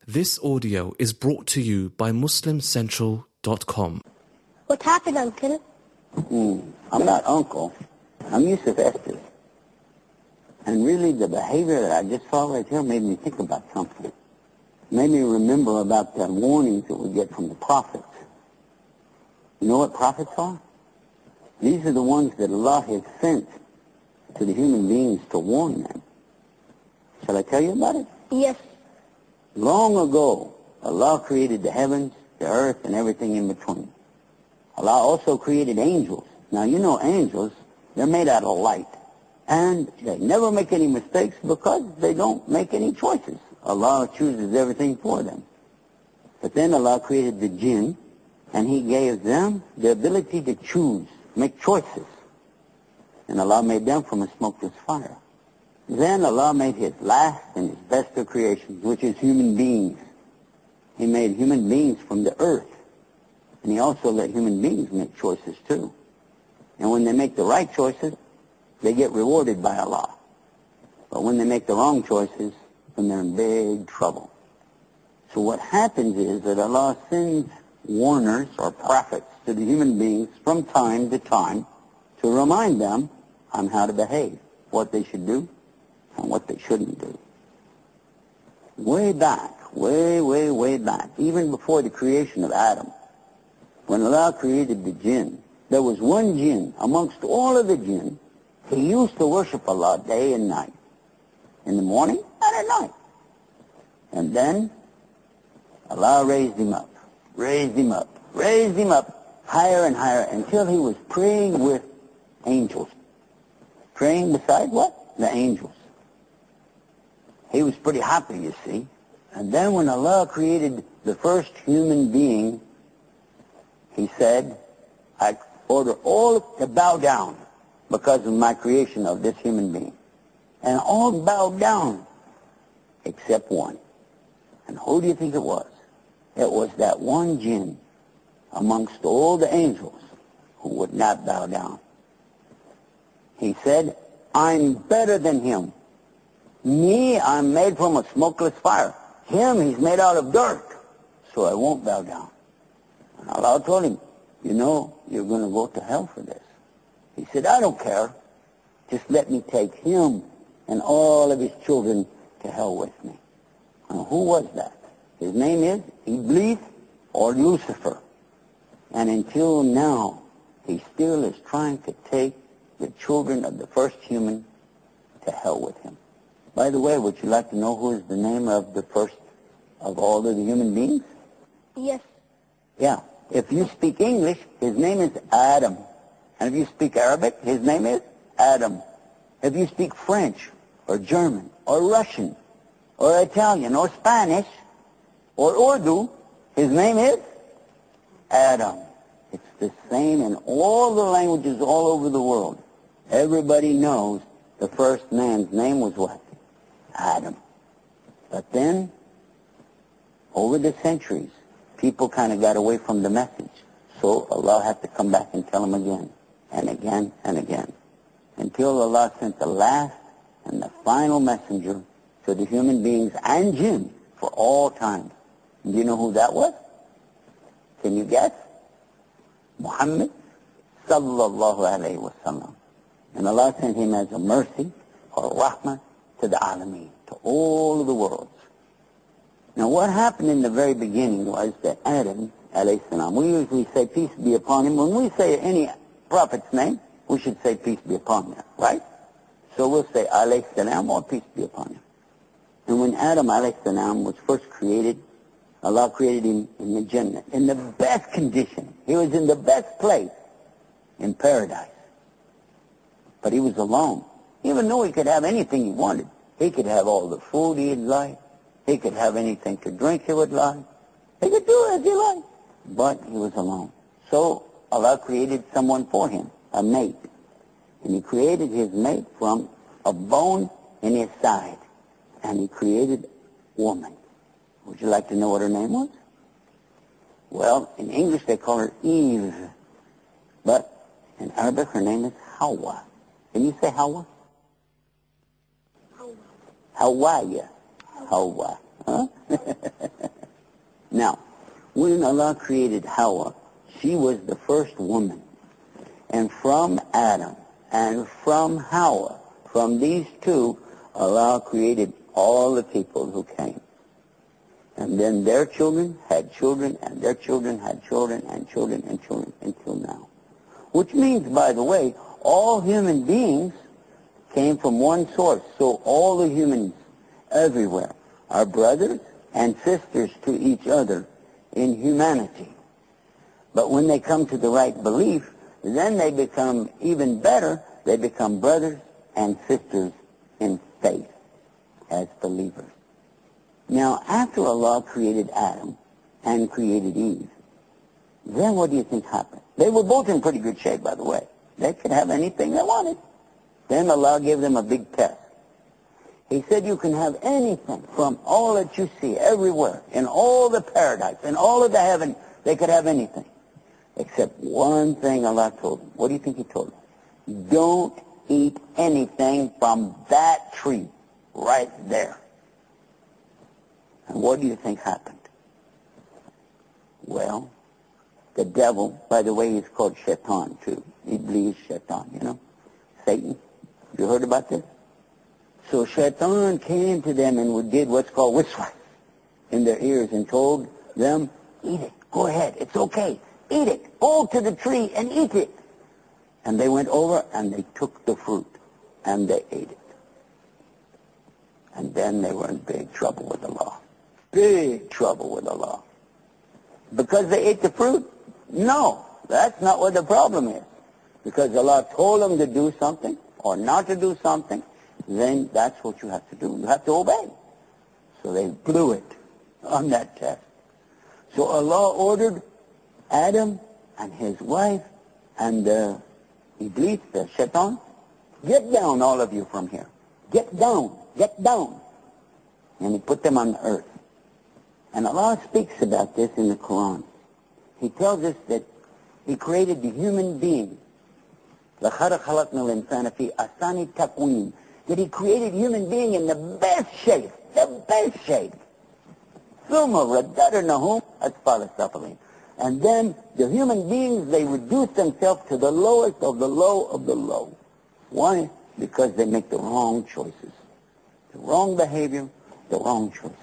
This audio is brought to you by MuslimCentral.com. What happened, Uncle? I'm not Uncle. I'm Yusuf Estes. And really, the behavior that I just saw right here made me think about something. Made me remember about the warnings that we get from the prophets. You know what prophets are? These are the ones that Allah has sent to the human beings to warn them. Shall I tell you about it? Yes. Long ago, Allah created the heavens, the earth, and everything in between. Allah also created angels. Now, you know angels, they're made out of light. And they never make any mistakes because they don't make any choices. Allah chooses everything for them. But then Allah created the jinn, and He gave them the ability to choose, make choices. And Allah made them from a smokeless fire. Then Allah made His last and His best of creations, which is human beings. He made human beings from the earth. And He also let human beings make choices too. And when they make the right choices, they get rewarded by Allah. But when they make the wrong choices, then they're in big trouble. So what happens is that Allah sends warners or prophets to the human beings from time to time to remind them on how to behave, what they should do and what they shouldn't do. Way back, way back, even before the creation of Adam, when Allah created the jinn, there was one jinn amongst all of the jinn. He used to worship Allah day and night, in the morning and at night. And then Allah raised him up, higher and higher, until he was praying with angels. Praying beside what? The angels. He was pretty happy, you see. And then when Allah created the first human being, He said, I order all to bow down because of my creation of this human being. And all bowed down except one. And who do you think it was? It was that one jinn amongst all the angels who would not bow down. He said, I'm better than him. Me, I'm made from a smokeless fire. Him, he's made out of dirt. So I won't bow down. And Allah told him, you know, you're going to go to hell for this. He said, I don't care. Just let me take him and all of his children to hell with me. And who was that? His name is Iblis or Lucifer. And until now, he still is trying to take the children of the first human to hell with him. By the way, would you like to know who is the name of the first of all of the human beings? Yes. Yeah. If you speak English, his name is Adam. And if you speak Arabic, his name is Adam. If you speak French or German or Russian or Italian or Spanish or Urdu, his name is Adam. It's the same in all the languages all over the world. Everybody knows the first man's name was what? Adam. But then, over the centuries, people kind of got away from the message. So Allah had to come back and tell them again and again and again, until Allah sent the last and the final messenger to the human beings and jinn for all time. Do you know who that was? Can you guess? Muhammad sallallahu alayhi wa sallam. And Allah sent him as a mercy or rahmah to the alameen, to all of the worlds. Now what happened in the very beginning was that Adam alayhi salam, we usually say peace be upon him. When we say any prophet's name, we should say peace be upon him, right? So we'll say alayhi salam or peace be upon him. And when Adam alayhi salam was first created, Allah created him in the Jannah, in the best condition. He was in the best place, in paradise. But he was alone. Even though he could have anything he wanted. He could have all the food he'd like. He could have anything to drink he would like. He could do as he liked. But he was alone. So Allah created someone for him, a mate. And He created his mate from a bone in his side. And He created woman. Would you like to know what her name was? Well, in English they call her Eve. But in Arabic her name is Hawa. Can you say Hawa? Hawa, yeah. Hawa. Huh? when Allah created Hawa, she was the first woman. And from Adam and from Hawa, from these two, Allah created all the people who came. And then their children had children, and their children had children, and children, and children, until now. Which means, by the way, all human beings came from one source. So all the humans everywhere are brothers and sisters to each other in humanity. But when they come to the right belief, then they become even better. They become brothers and sisters in faith as believers. Now, after Allah created Adam and created Eve, then what do you think happened? They were both in pretty good shape, by the way. They could have anything they wanted. Then Allah gave them a big test. He said you can have anything from all that you see everywhere, in all the paradise, in all of the heaven, they could have anything. Except one thing Allah told them. What do you think He told them? Don't eat anything from that tree right there. And what do you think happened? Well, the devil, by the way, he's called Shaitan too. Iblis, Shaitan, you know? Satan. You heard about this? So Shaitan came to them and did what's called wiswas in their ears and told them, eat it, go ahead, it's okay, eat it, go to the tree and eat it. And they went over and they took the fruit and they ate it. And then they were in big trouble with Allah. Big trouble with Allah. Because they ate the fruit? No, that's not what the problem is. Because Allah told them to do something or not to do something, then that's what you have to do. You have to obey. So they blew it on that test. So Allah ordered Adam and his wife and the Iblis, the Shaitan, get down, all of you, from here. Get down, get down. And He put them on the earth. And Allah speaks about this in the Quran. He tells us that He created the human being. لَخَرَ خَلَقْنَا الْإِنسَانَ فِي أَحْسَنِ تَقْوِيمٍ. That He created human being in the best shape. The best shape. ثُمَّ رَدَّدْنَهُمْ أَسْفَلَ سَافِلِينَ. And then the human beings, they reduce themselves to the lowest of the low of the low. Why? Because they make the wrong choices. The wrong behavior, the wrong choices.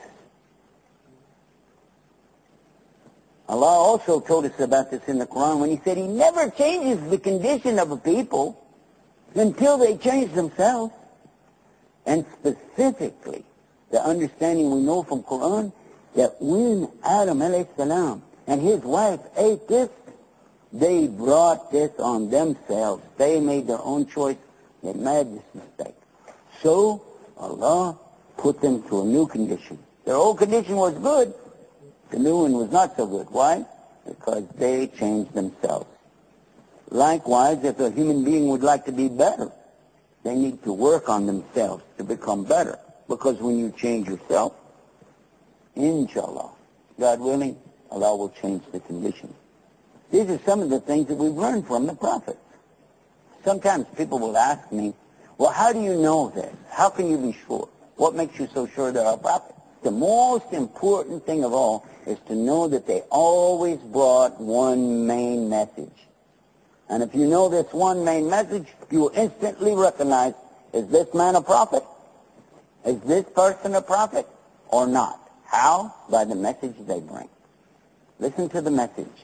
Allah also told us about this in the Quran when He said He never changes the condition of a people until they change themselves. And specifically, the understanding we know from Quran, that when Adam alayhi salam and his wife ate this, they brought this on themselves. They made their own choice. They made this mistake. So Allah put them to a new condition. Their old condition was good. The new one was not so good. Why? Because they changed themselves. Likewise, if a human being would like to be better, they need to work on themselves to become better. Because when you change yourself, inshallah, God willing, Allah will change the condition. These are some of the things that we've learned from the prophets. Sometimes people will ask me, well, how do you know this? How can you be sure? What makes you so sure there are prophets? The most important thing of all is to know that they always brought one main message. And if you know this one main message, you will instantly recognize, is this man a prophet? Is this person a prophet or not? How? By the message they bring. Listen to the message.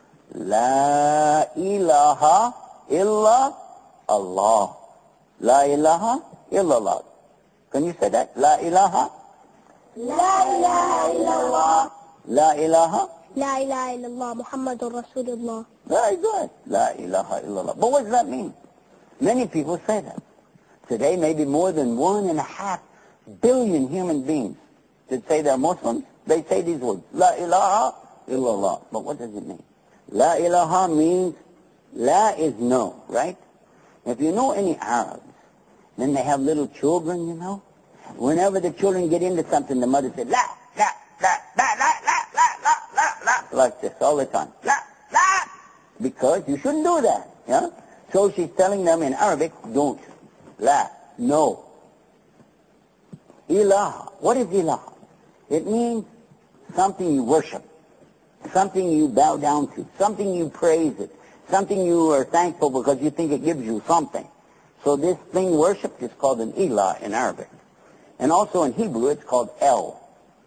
La ilaha illa Allah. La ilaha illallah. Can you say that? La ilaha? La ilaha illallah. La ilaha? La ilaha illallah. Muhammadur Rasulullah. Very good. La ilaha illallah. But what does that mean? Many people say that. Today, maybe more than 1.5 billion human beings that say they're Muslims, they say these words. La ilaha illallah. But what does it mean? La ilaha means la is no, right? If you know any Arabs, then they have little children, you know. Whenever the children get into something, the mother says, la, la, la, la, la, la, la, la, la, la, like this all the time. La, la, because you shouldn't do that, yeah? So she's telling them in Arabic, don't. La, no. Ilaha. What is ilaha? It means something you worship, something you bow down to, something you praise it, something you are thankful because you think it gives you something. So this thing worshipped is called an ilah in Arabic. And also in Hebrew it's called El,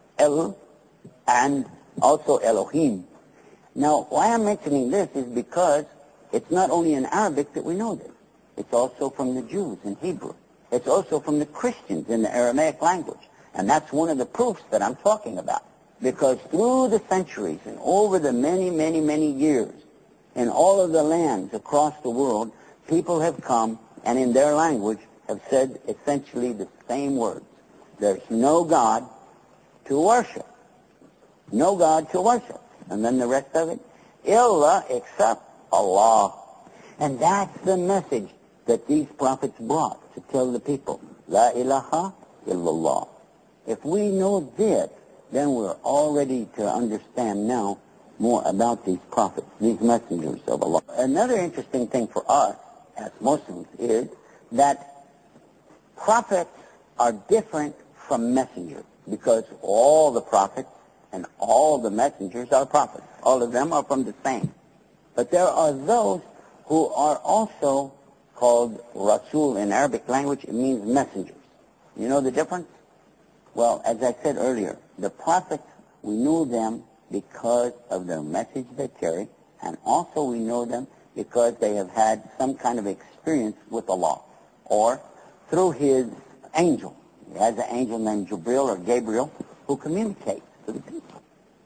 and also Elohim. Now, why I'm mentioning this is because it's not only in Arabic that we know this. It's also from the Jews in Hebrew. It's also from the Christians in the Aramaic language. And that's one of the proofs that I'm talking about. Because through the centuries and over the many, many, many years, in all of the lands across the world, people have come and in their language have said essentially the same words. There's no God to worship. No God to worship. And then the rest of it, illa except Allah. And that's the message that these prophets brought to tell the people. La ilaha illallah. If we know this, then we're all ready to understand now more about these prophets, these messengers of Allah. Another interesting thing for us as Muslims is that prophets are different from messengers because all the prophets and all the messengers are prophets. All of them are from the same. But there are those who are also called Rasul in Arabic language. It means messengers. You know the difference? Well, as I said earlier, the prophets, we know them because of their message they carry, and also we know them because they have had some kind of experience with Allah, or through his angel. He has an angel named Jibril or Gabriel who communicates to the people.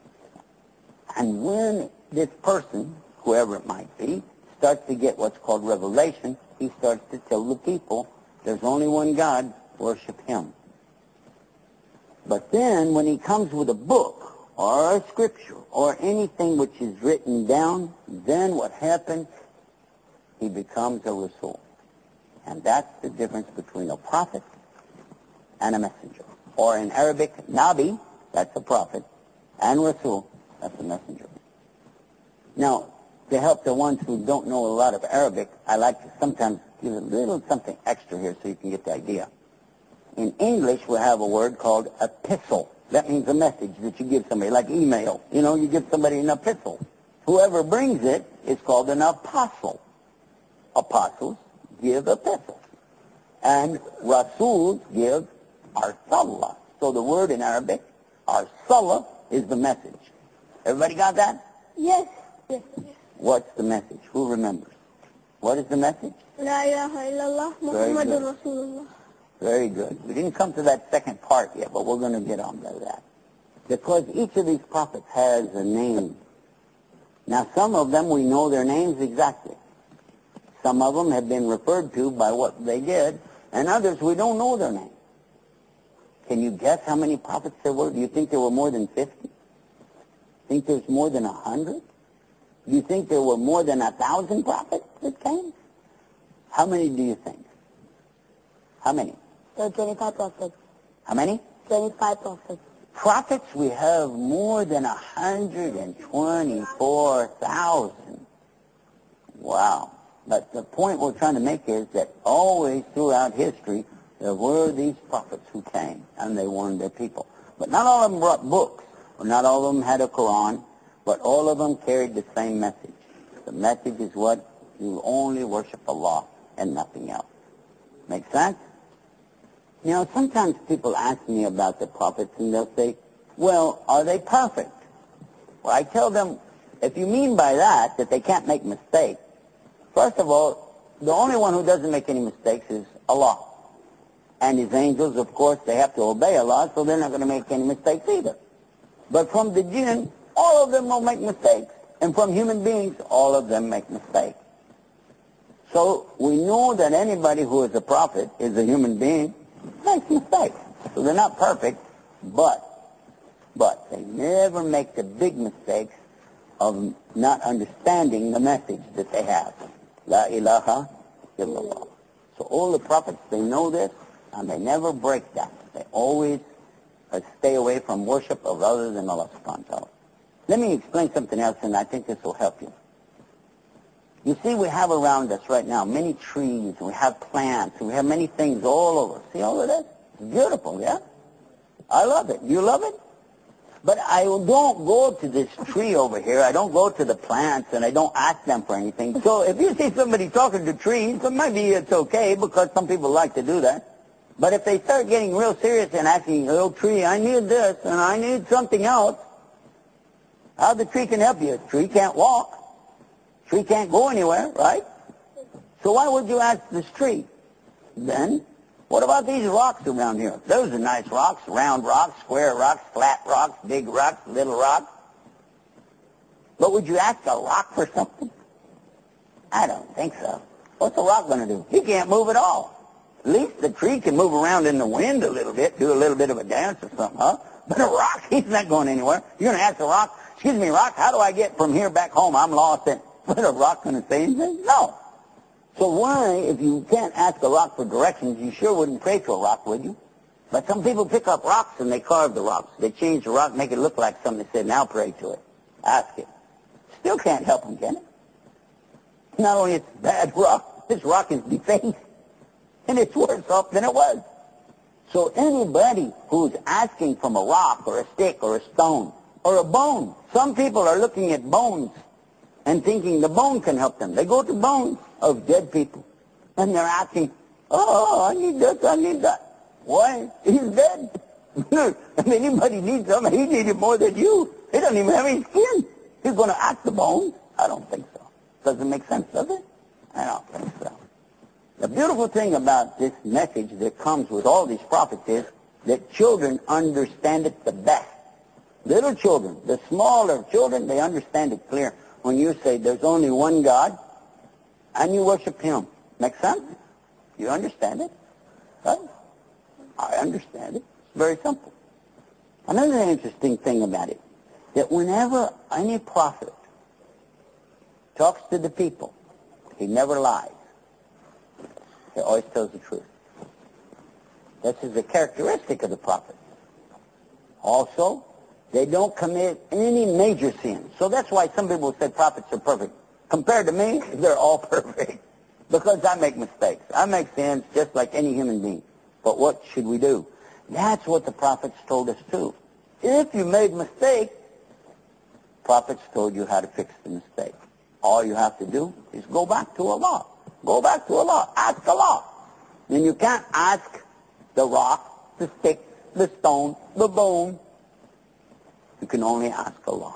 And when this person, whoever it might be, starts to get what's called revelation, he starts to tell the people, there's only one God, worship him. But then when he comes with a book or a scripture or anything which is written down, then what happens? He becomes a Rasul. And that's the difference between a prophet and a messenger. Or in Arabic, Nabi, that's a prophet, and Rasul, that's a messenger. Now, to help the ones who don't know a lot of Arabic, I like to sometimes give a little something extra here so you can get the idea. In English, we have a word called epistle. That means a message that you give somebody, like email. You know, you give somebody an epistle. Whoever brings it is called an apostle. Apostles give epistles. And Rasuls give arsala. So the word in Arabic, arsala, is the message. Everybody got that? Yes. Yes. What's the message? Who remembers? What is the message? La ilaha illallah Muhammadur Rasulullah. Very good. We didn't come to that second part yet, but we're going to get on to that. Because each of these prophets has a name. Now, some of them, we know their names exactly. Some of them have been referred to by what they did, and others, we don't know their names. Can you guess how many prophets there were? Do you think there were more than 50? Think there's more than 100? Do you think there were more than 1,000 prophets that came? How many do you think? How many? There are 25 prophets. How many? 25 prophets. Prophets, we have more than 124,000. Wow. But the point we're trying to make is that always throughout history, there were these prophets who came, and they warned their people. But not all of them brought books, or not all of them had a Quran, but all of them carried the same message. The message is what? You only worship Allah and nothing else. Make sense? Now, sometimes people ask me about the prophets, and they'll say, well, are they perfect? Well, I tell them, if you mean by that they can't make mistakes, first of all, the only one who doesn't make any mistakes is Allah. And his angels, of course, they have to obey Allah, so they're not going to make any mistakes either. But from the jinn, all of them will make mistakes. And from human beings, all of them make mistakes. So we know that anybody who is a prophet is a human being, makes mistakes. So they're not perfect, but they never make the big mistakes of not understanding the message that they have. La ilaha illallah. So all the prophets, they know this, and they never break that. They always stay away from worship of other than Allah subhanahu wa ta'ala. Let me explain something else, and I think this will help you. You see, we have around us right now many trees, and we have plants, and we have many things all over. See all of this? It's beautiful, yeah? I love it. You love it? But I don't go to this tree over here. I don't go to the plants, and I don't ask them for anything. So if you see somebody talking to trees, then maybe it's okay, because some people like to do that. But if they start getting real serious and asking, oh, tree, I need this, and I need something else, how the tree can help you? Tree can't walk. Tree can't go anywhere, right? So why would you ask this tree? Then, what about these rocks around here? Those are nice rocks, round rocks, square rocks, flat rocks, big rocks, little rocks. But would you ask a rock for something? I don't think so. What's a rock going to do? He can't move at all. At least the tree can move around in the wind a little bit, do a little bit of a dance or something, huh? But a rock, he's not going anywhere. You're going to ask a rock, excuse me, rock, how do I get from here back home? I'm lost. But a rock going to say anything? No. So why, if you can't ask a rock for directions, you sure wouldn't pray to a rock, would you? But some people pick up rocks and they carve the rocks. They change the rock, make it look like something. They say, now pray to it. Ask it. Still can't help them, can it? Not only it's a bad rock, this rock is defaced. And it's worse off than it was. So anybody who's asking from a rock or a stick or a stone or a bone, some people are looking at bones and thinking the bone can help them. They go to bones of dead people and they're asking, oh, I need this, I need that. Why? He's dead. If anybody needs something, he needs it more than you. He doesn't even have any skin. He's going to ask the bones? I don't think so. Doesn't make sense, does it? I don't think so. The beautiful thing about this message that comes with all these prophets is that children understand it the best. Little children, the smaller children, they understand it clear. When you say there's only one God and you worship Him. Make sense? You understand it? Right? I understand it. It's very simple. Another interesting thing about it, that whenever any prophet talks to the people, he never lies. He always tells the truth. This is a characteristic of the prophet. Also, they don't commit any major sins. So that's why some people say prophets are perfect. Compared to me, they're all perfect. Because I make mistakes. I make sins just like any human being. But what should we do? That's what the prophets told us too. If you made mistakes, prophets told you how to fix the mistake. All you have to do is go back to Allah. Go back to Allah. Ask Allah. And you can't ask the rock, the stick, the stone, the bone. You can only ask Allah.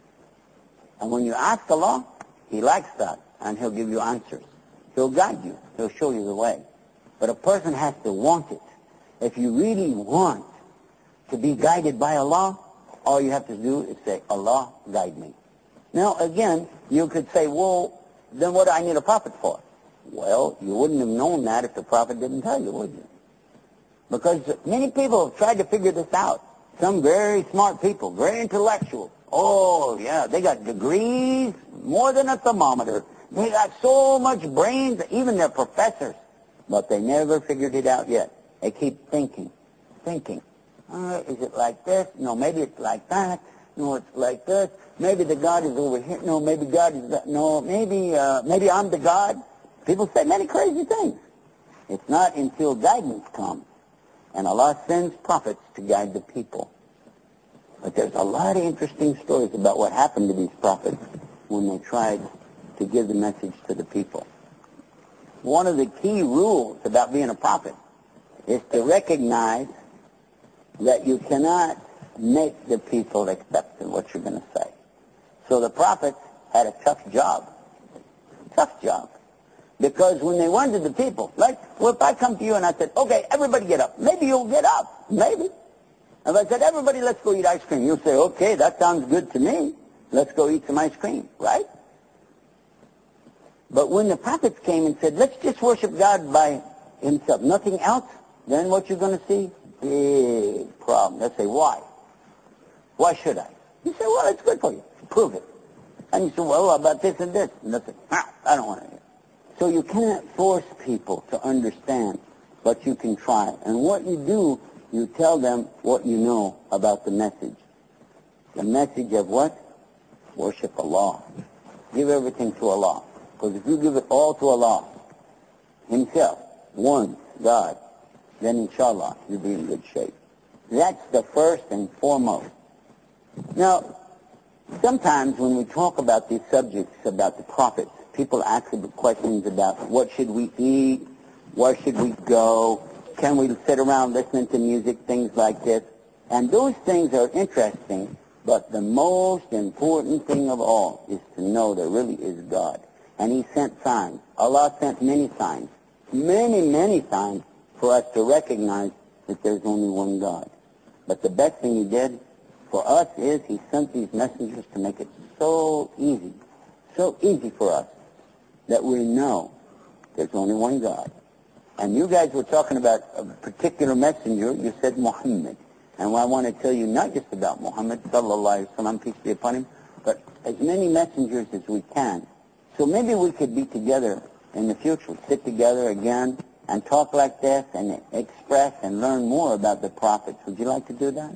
And when you ask Allah, He likes that, and He'll give you answers. He'll guide you. He'll show you the way. But a person has to want it. If you really want to be guided by Allah, all you have to do is say, Allah, guide me. Now, again, you could say, well, then what do I need a prophet for? Well, you wouldn't have known that if the prophet didn't tell you, would you? Because many people have tried to figure this out. Some very smart people, very intellectual. Oh, yeah, they got degrees, more than a thermometer. They got so much brains, even their professors. But they never figured it out yet. They keep thinking. Is it like this? No, maybe it's like that. No, it's like this. Maybe the God is over here. No, maybe God is that. No, maybe I'm the God. People say many crazy things. It's not until guidance comes. And Allah sends prophets to guide the people. But there's a lot of interesting stories about what happened to these prophets when they tried to give the message to the people. One of the key rules about being a prophet is to recognize that you cannot make the people accept what you're going to say. So the prophets had a tough job. Tough job. Because when they went to the people, like, well, if I come to you and I said, okay, everybody get up. Maybe you'll get up. Maybe. If I said, everybody, let's go eat ice cream. You'll say, okay, that sounds good to me. Let's go eat some ice cream. Right? But when the prophets came and said, let's just worship God by Himself, nothing else, then what you're going to see? Big problem. They'll say, why? Why should I? You say, well, it's good for you. Prove it. And you say, well, how about this and this? And they'll say, I don't want to hear it. So you can't force people to understand, but you can try. And what you do, you tell them what you know about the message. The message of what? Worship Allah. Give everything to Allah. Because if you give it all to Allah, Himself, one, God, then inshallah, you'll be in good shape. That's the first and foremost. Now, sometimes when we talk about these subjects, about the prophets, people ask questions about what should we eat, where should we go, can we sit around listening to music, things like this. And those things are interesting, but the most important thing of all is to know there really is God. And he sent signs. Allah sent many signs, many signs for us to recognize that there's only one God. But the best thing he did for us is he sent these messengers to make it so easy for us that we know there's only one God. And you guys were talking about a particular messenger. You said Muhammad. And I want to tell you not just about Muhammad, sallallahu alaihi wasallam, peace be upon him, but as many messengers as we can. So maybe we could be together in the future, sit together again and talk like this and express and learn more about the prophets. Would you like to do that?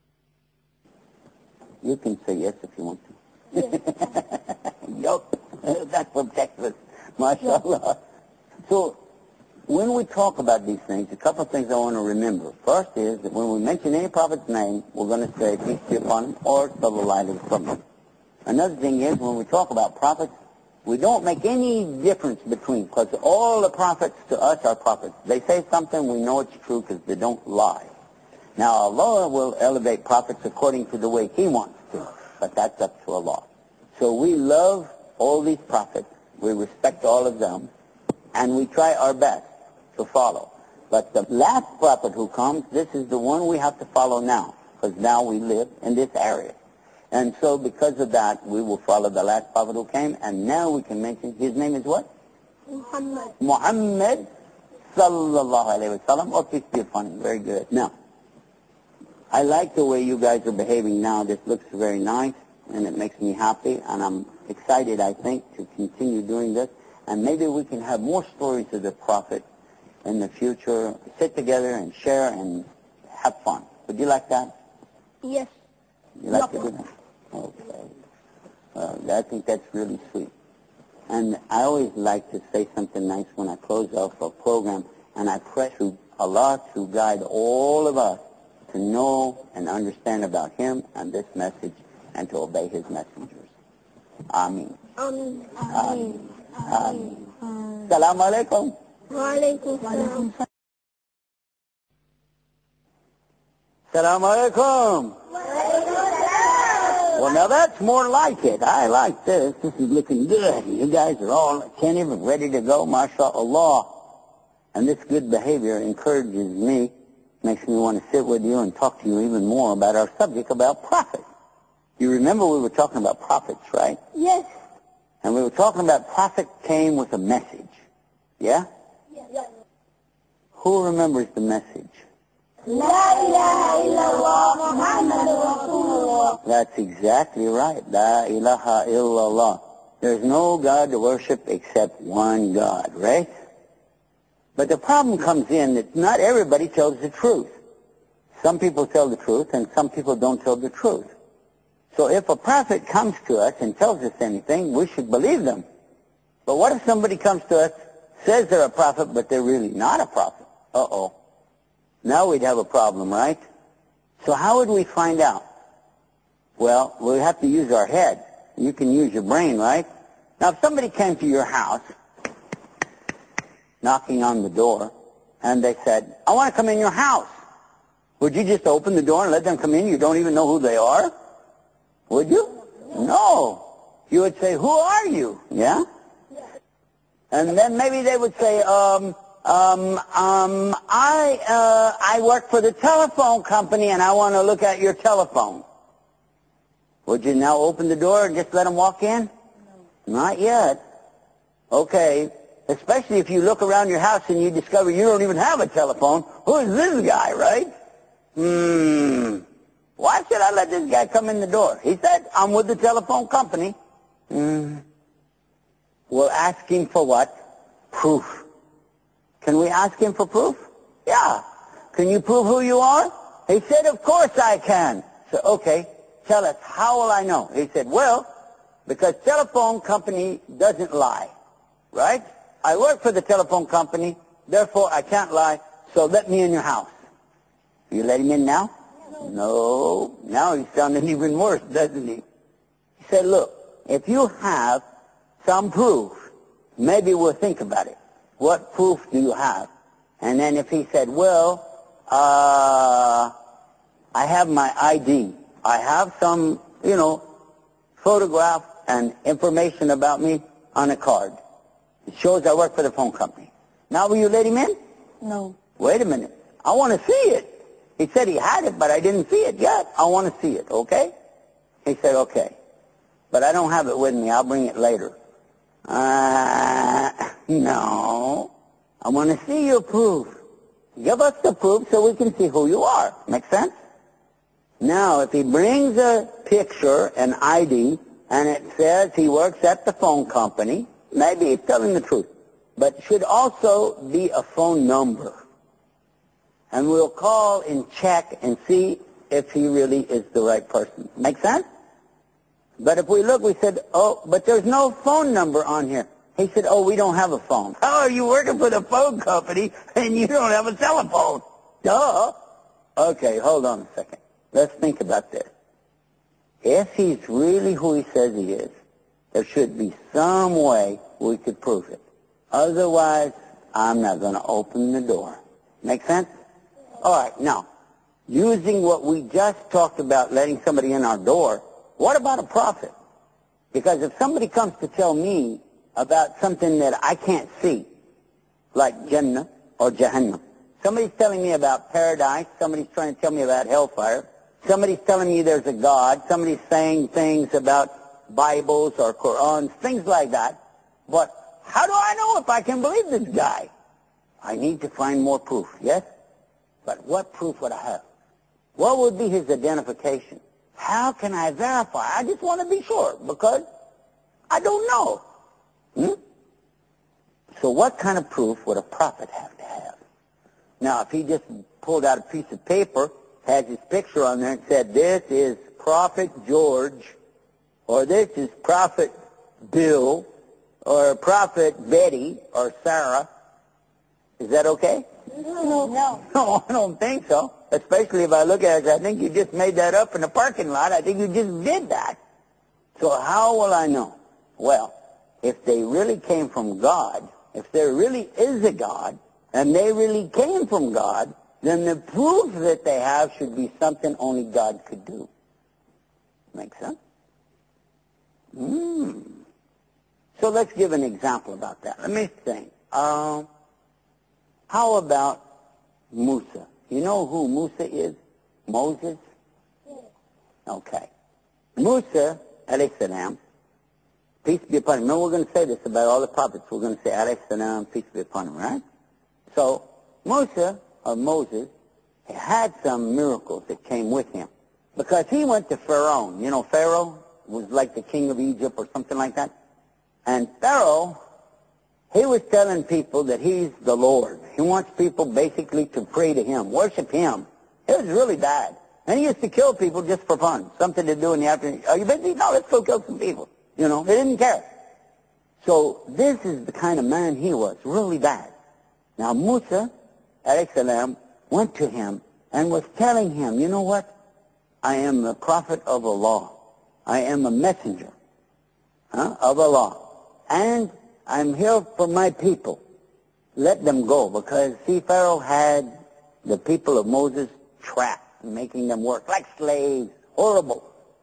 You can say yes if you want to. Yes. Yup, that's from Texas, mashallah. So when we talk about these things, a couple of things I want to remember. First is that when we mention any prophet's name, we're going to say peace be upon him or sallallahu alaihi wasallam. Another thing is when we talk about prophets, we don't make any difference between, because all the prophets to us are prophets. They say something, we know it's true because they don't lie. Now Allah will elevate prophets according to the way he wants to, but that's up to Allah. So we love all these prophets, we respect all of them, and we try our best to follow. But the last prophet who comes, this is the one we have to follow now, because now we live in this area. And so because of that, we will follow the last prophet who came, and now we can mention, his name is what? Muhammad. Muhammad sallallahu alayhi wa sallam, or peace be upon him. Very good. Now, I like the way you guys are behaving now. This looks very nice, and it makes me happy, and I'm excited, I think, to continue doing this. And maybe we can have more stories of the prophet in the future, sit together and share and have fun. Would you like that? Yes. You like to do that? Okay. I think that's really sweet. And I always like to say something nice when I close off a program, and I pray to Allah to guide all of us to know and understand about him and this message and to obey his messengers. Ameen. Ameen. Ameen. Ameen. Assalamu alaikum. Wa alaikum salam. Assalamu alaikum. Well, now that's more like it. I like this. This is looking good. You guys are all attentive and ready to go, mashallah. And this good behavior encourages me, makes me want to sit with you and talk to you even more about our subject about prophets. You remember we were talking about prophets, right? Yes. And we were talking about prophet came with a message. Yeah? Yes. Who remembers the message? La ilaha illallah Muhammadur Rasulullah. That's exactly right. La ilaha illallah. There's no God to worship except one God, right? But the problem comes in that not everybody tells the truth. Some people tell the truth and some people don't tell the truth. So if a prophet comes to us and tells us anything, we should believe them. But what if somebody comes to us, says they're a prophet, but they're really not a prophet? Uh-oh. Now we'd have a problem, right? So how would we find out? Well, we have to use our head. You can use your brain, right? Now, if somebody came to your house, knocking on the door, and they said, I want to come in your house. Would you just open the door and let them come in? You don't even know who they are? Would you? No. You would say, who are you? Yeah? And then maybe they would say, I work for the telephone company and I want to look at your telephone. Would you now open the door and just let them walk in? No. Not yet. Okay. Especially if you look around your house and you discover you don't even have a telephone. Who is this guy, right? Why should I let this guy come in the door? He said, I'm with the telephone company. We'll ask him for what? Proof. Can we ask him for proof? Yeah. Can you prove who you are? He said, of course I can. So, okay, tell us, how will I know? He said, well, because telephone company doesn't lie, right? I work for the telephone company, therefore I can't lie, so let me in your house. You let him in now? No. Now he's sounding even worse, doesn't he? He said, look, if you have some proof, maybe we'll think about it. What proof do you have? And then if he said, well, I have my ID. I have some, photograph and information about me on a card. It shows I work for the phone company. Now will you let him in? No. Wait a minute. I want to see it. He said he had it, but I didn't see it yet. I want to see it, okay? He said, okay. But I don't have it with me. I'll bring it later. No. I want to see your proof. Give us the proof so we can see who you are. Make sense? Now, if he brings a picture, an ID, and it says he works at the phone company, maybe he's telling the truth, but it should also be a phone number. And we'll call and check and see if he really is the right person. Make sense? But if we look, we said, oh, but there's no phone number on here. He said, oh, we don't have a phone. How are you working for the phone company and you don't have a telephone? Duh. Okay, hold on a second. Let's think about this. If he's really who he says he is, there should be some way we could prove it. Otherwise, I'm not going to open the door. Make sense? All right, now, using what we just talked about, letting somebody in our door, what about a prophet? Because if somebody comes to tell me about something that I can't see, like Jannah or Jahannam, somebody's telling me about paradise, somebody's trying to tell me about hellfire, somebody's telling me there's a God, somebody's saying things about Bibles or Qurans, things like that, but how do I know if I can believe this guy? I need to find more proof, yes? But what proof would I have? What would be his identification? How can I verify? I just want to be sure because I don't know. So what kind of proof would a prophet have to have? Now, if he just pulled out a piece of paper, had his picture on there and said, this is Prophet George, or this is Prophet Bill, or Prophet Betty, or Sarah, is that okay? No. No, I don't think so. Especially if I look at it, I think you just made that up in the parking lot. I think you just did that. So how will I know? Well, if they really came from God, if there really is a God, and they really came from God, then the proof that they have should be something only God could do. Make sense? So let's give an example about that. Let me think. How about Musa? You know who Musa is? Moses? Okay. Musa, alayhi salam, peace be upon him. No, we're going to say this about all the prophets. We're going to say, alayhi salam, peace be upon him, right? So, Musa, or Moses, had some miracles that came with him. Because he went to Pharaoh. You know, Pharaoh was like the king of Egypt or something like that. And Pharaoh, he was telling people that he's the Lord. He wants people basically to pray to him, worship him. It was really bad. And he used to kill people just for fun, something to do in the afternoon. Are you busy? No, let's go kill some people. You know, he didn't care. So this is the kind of man he was, really bad. Now Musa, alayhi salam, went to him and was telling him, you know what? I am the prophet of Allah. I am a messenger of Allah. And I'm here for my people. Let them go. Because, see, Pharaoh had the people of Moses trapped, making them work like slaves. Horrible.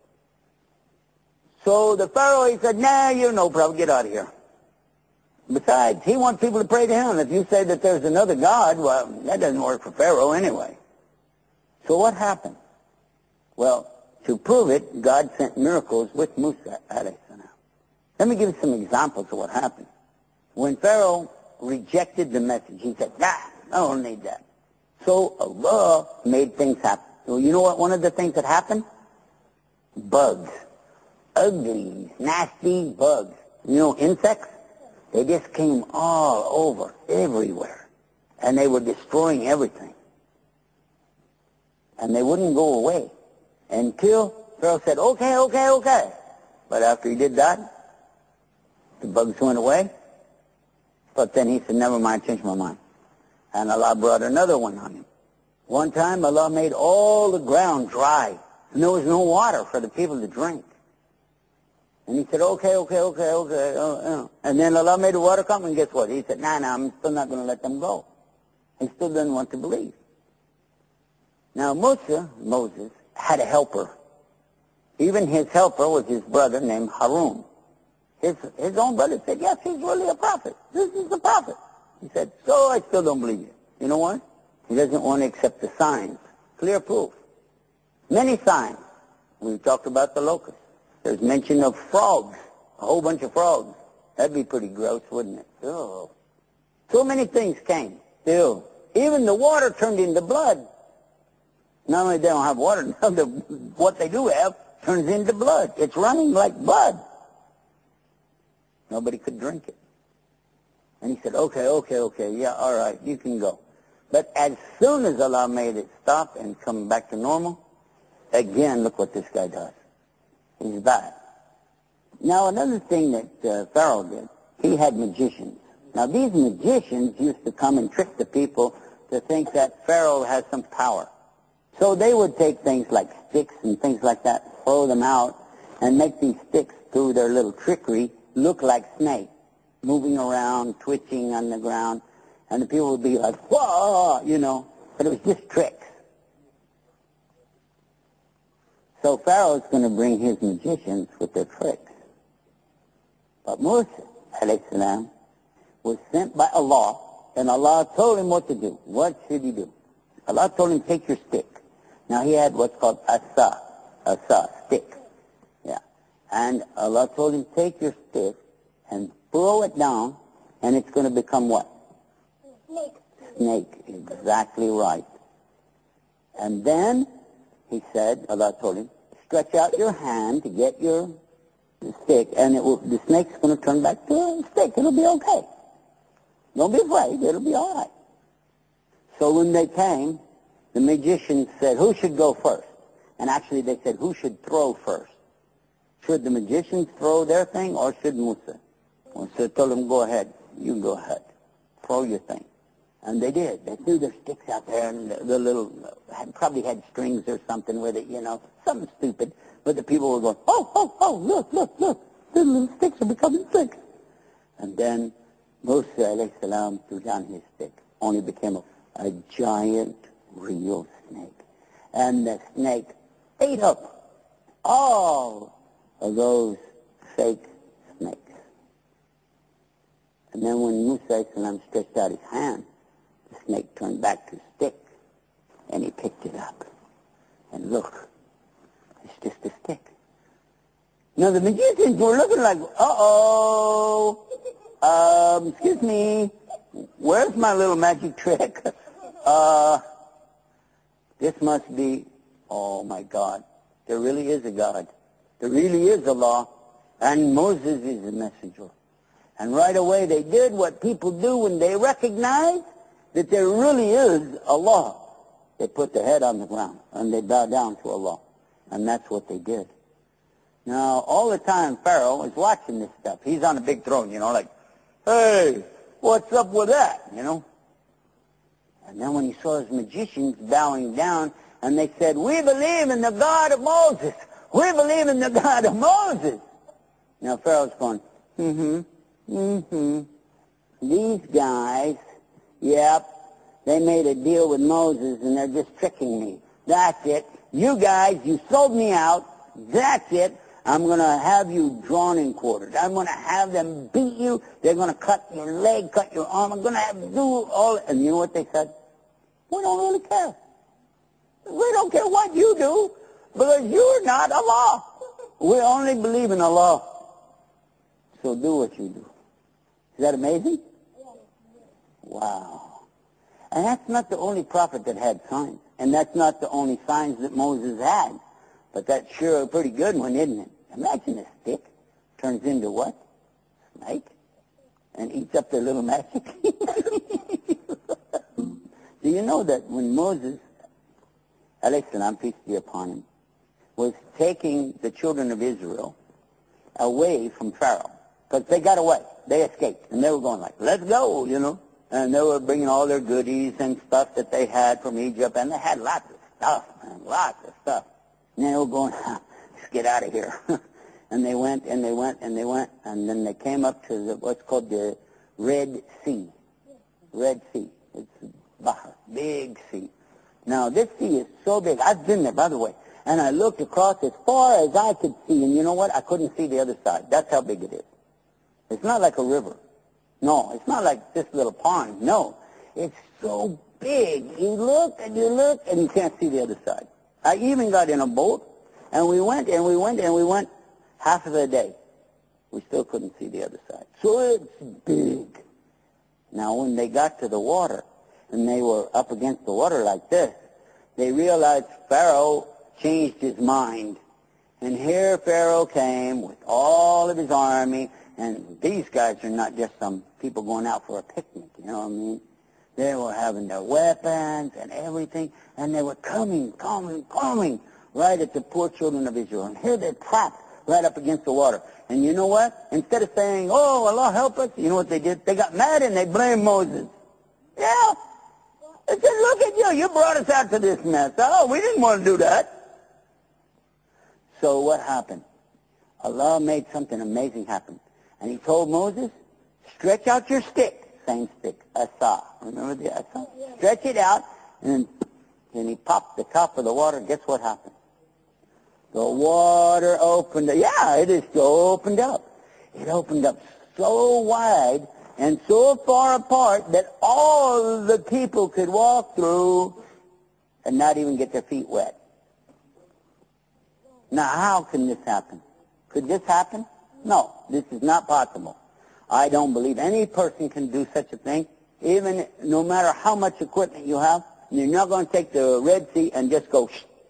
So the Pharaoh, he said, nah, you're no problem. Get out of here. Besides, he wants people to pray to him. If you say that there's another God, well, that doesn't work for Pharaoh anyway. So what happened? Well, to prove it, God sent miracles with Musa, alayhi salam. Let me give you some examples of what happened. When Pharaoh rejected the message, he said, nah, I don't need that. So Allah made things happen. So you know what one of the things that happened? Bugs. Ugly, nasty bugs. You know, insects? They just came all over, everywhere. And they were destroying everything. And they wouldn't go away until Pharaoh said, okay. But after he did that, the bugs went away. But then he said, never mind, change my mind. And Allah brought another one on him. One time Allah made all the ground dry, and there was no water for the people to drink. And he said, okay. And then Allah made the water come, and guess what? He said, nah, I'm still not going to let them go. He still didn't want to believe. Now Moses, had a helper. Even his helper was his brother named Harun. His own brother said, yes, he's really a prophet. This is the prophet. He said, so I still don't believe you. You know what? He doesn't want to accept the signs. Clear proof. Many signs. We talked about the locusts. There's mention of frogs, a whole bunch of frogs. That'd be pretty gross, wouldn't it? Oh. So many things came. Still, even the water turned into blood. Not only they don't have water, now what they do have turns into blood. It's running like blood. Nobody could drink it. And he said, okay, yeah, all right, you can go. But as soon as Allah made it stop and come back to normal, again, look what this guy does. He's back. Now, another thing that Pharaoh did, he had magicians. Now, these magicians used to come and trick the people to think that Pharaoh has some power. So they would take things like sticks and things like that, throw them out, and make these sticks, through their little trickery, look like snakes, moving around, twitching on the ground, and the people would be like, whoa, you know, but it was just tricks. So Pharaoh's going to bring his magicians with their tricks. But Moses, alayhi salam, was sent by Allah, and Allah told him what to do. What should he do? Allah told him, take your stick. Now he had what's called asa, stick. Yeah. And Allah told him, take your stick and throw it down, and it's going to become what? Snake. Exactly right. And then he said, Allah told him, stretch out your hand to get your stick, and the snake's going to turn back to a stick. It'll be okay. Don't be afraid. It'll be all right. So when they came, the magicians said, who should go first? And actually they said, who should throw first? Should the magicians throw their thing, or should Musa? Musa told them, go ahead. You go ahead. Throw your thing. And they did. They threw their sticks out there, and the little, probably had strings or something with it, you know, something stupid. But the people were going, oh, look. The little sticks are becoming sticks. And then Musa, alayhi salam, threw down his stick. Only became a giant, real snake. And the snake ate up all of those fake snakes. And then when Musa, alayhi salam, stretched out his hand, the snake turned back to stick, and he picked it up. And look, it's just a stick. Now the magicians were looking like, excuse me, where's my little magic trick? This must be, oh my God, there really is a God. There really is Allah, and Moses is the messenger. And right away they did what people do when they recognize that there really is Allah. They put their head on the ground, and they bow down to Allah. And that's what they did. Now, all the time, Pharaoh is watching this stuff. He's on a big throne, you know, like, hey, what's up with that, you know? And then when he saw his magicians bowing down, and they said, we believe in the God of Moses. We believe in the God of Moses. Now, Pharaoh's going, These guys, yep, they made a deal with Moses, and they're just tricking me. That's it. You guys, you sold me out. That's it. I'm going to have you drawn and quartered. I'm going to have them beat you. They're going to cut your leg, cut your arm. I'm going to have to do all. And you know what they said? We don't really care. We don't care what you do, because you're not Allah. We only believe in Allah. So do what you do. Is that amazing? Wow. And that's not the only prophet that had signs. And that's not the only signs that Moses had. But that's sure a pretty good one, isn't it? Imagine a stick turns into what? Snake? And eats up their little magic? Do you know that when Moses, alayhi salam, peace be upon him, was taking the children of Israel away from Pharaoh, because they got away, they escaped, and they were going like, let's go, you know. And they were bringing all their goodies and stuff that they had from Egypt, and they had lots of stuff, man, lots of stuff. And they were going, let's get out of here. And they went, and they went, and they went, and then they came up to what's called the Red Sea. Red Sea. It's Bahr, big sea. Now, this sea is so big. I've been there, by the way. And I looked across as far as I could see, and you know what? I couldn't see the other side. That's how big it is. It's not like a river. No, it's not like this little pond. No, it's so big. You look, and you can't see the other side. I even got in a boat, and we went, and we went, and we went half of the day. We still couldn't see the other side. So it's big. Now, when they got to the water, and they were up against the water like this, they realized Pharaoh changed his mind. And here Pharaoh came with all of his army, and these guys are not just some people going out for a picnic, you know what I mean? They were having their weapons and everything, and they were coming right at the poor children of Israel. And here they're trapped right up against the water. And you know what? Instead of saying, oh, Allah help us, you know what they did? They got mad and they blamed Moses. Yeah. They said, look at you. You brought us out to this mess. Oh, we didn't want to do that. So what happened? Allah made something amazing happen. And he told Moses, stretch out your stick. Same stick, Asa. Remember the Asa? Stretch it out, and he popped the top of the water. Guess what happened? The water opened up. Yeah, it is opened up. It opened up so wide and so far apart that all the people could walk through and not even get their feet wet. Now, how can this happen? Could this happen? No, this is not possible. I don't believe any person can do such a thing, even no matter how much equipment you have. You're not going to take the Red Sea and just go,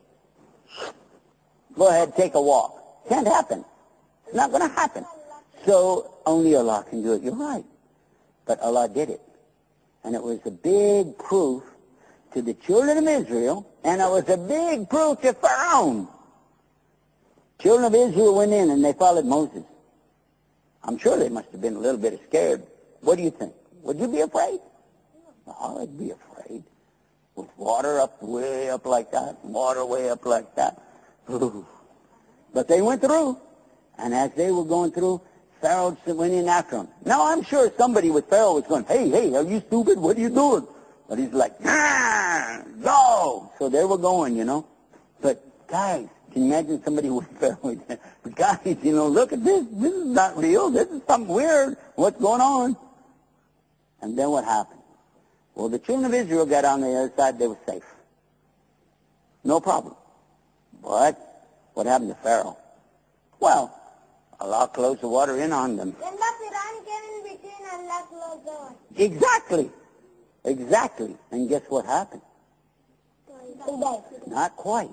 go ahead, take a walk. Can't happen. It's not going to happen. So only Allah can do it. You're right. But Allah did it. And it was a big proof to the children of Israel, and it was a big proof to Pharaoh. Children of Israel went in and they followed Moses. I'm sure they must have been a little bit scared. What do you think? Would you be afraid? Oh, I'd be afraid. With water up, way up like that, water way up like that. Ooh. But they went through. And as they were going through, Pharaoh went in after them. Now, I'm sure somebody with Pharaoh was going, hey, are you stupid? What are you doing? But he's like, go! So they were going, you know. But, guys, can you imagine somebody with Pharaoh? But guys, you know, look at this. This is not real. This is something weird. What's going on? And then what happened? Well, the children of Israel got on the other side. They were safe. No problem. But what happened to Pharaoh? Well, Allah closed the water in on them. Then the Quran came in between and Allah closed the water. Exactly. And guess what happened? He died. Not quite.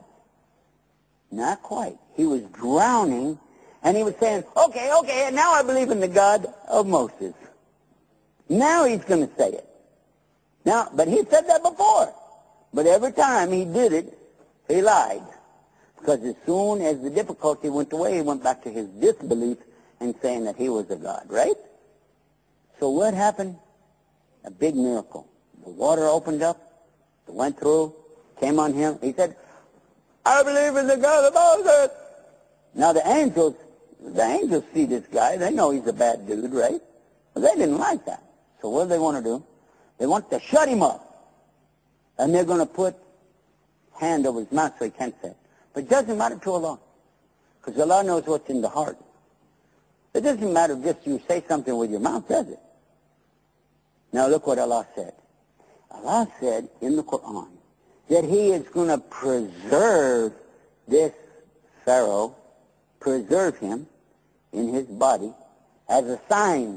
He was drowning, and he was saying, okay, and now I believe in the God of Moses. Now he's going to say it. Now, but he said that before. But every time he did it, he lied. Because as soon as the difficulty went away, he went back to his disbelief and saying that he was a God, right? So what happened? A big miracle. The water opened up, it went through, came on him. He said, I believe in the God of Moses. Now the angels see this guy. They know he's a bad dude, right? But they didn't like that. So what do they want to do? They want to shut him up. And they're going to put hand over his mouth so he can't say it. But it doesn't matter to Allah. Because Allah knows what's in the heart. It doesn't matter if just you say something with your mouth, does it? Now look what Allah said. Allah said in the Quran that he is going to preserve this Pharaoh, preserve him in his body as a sign.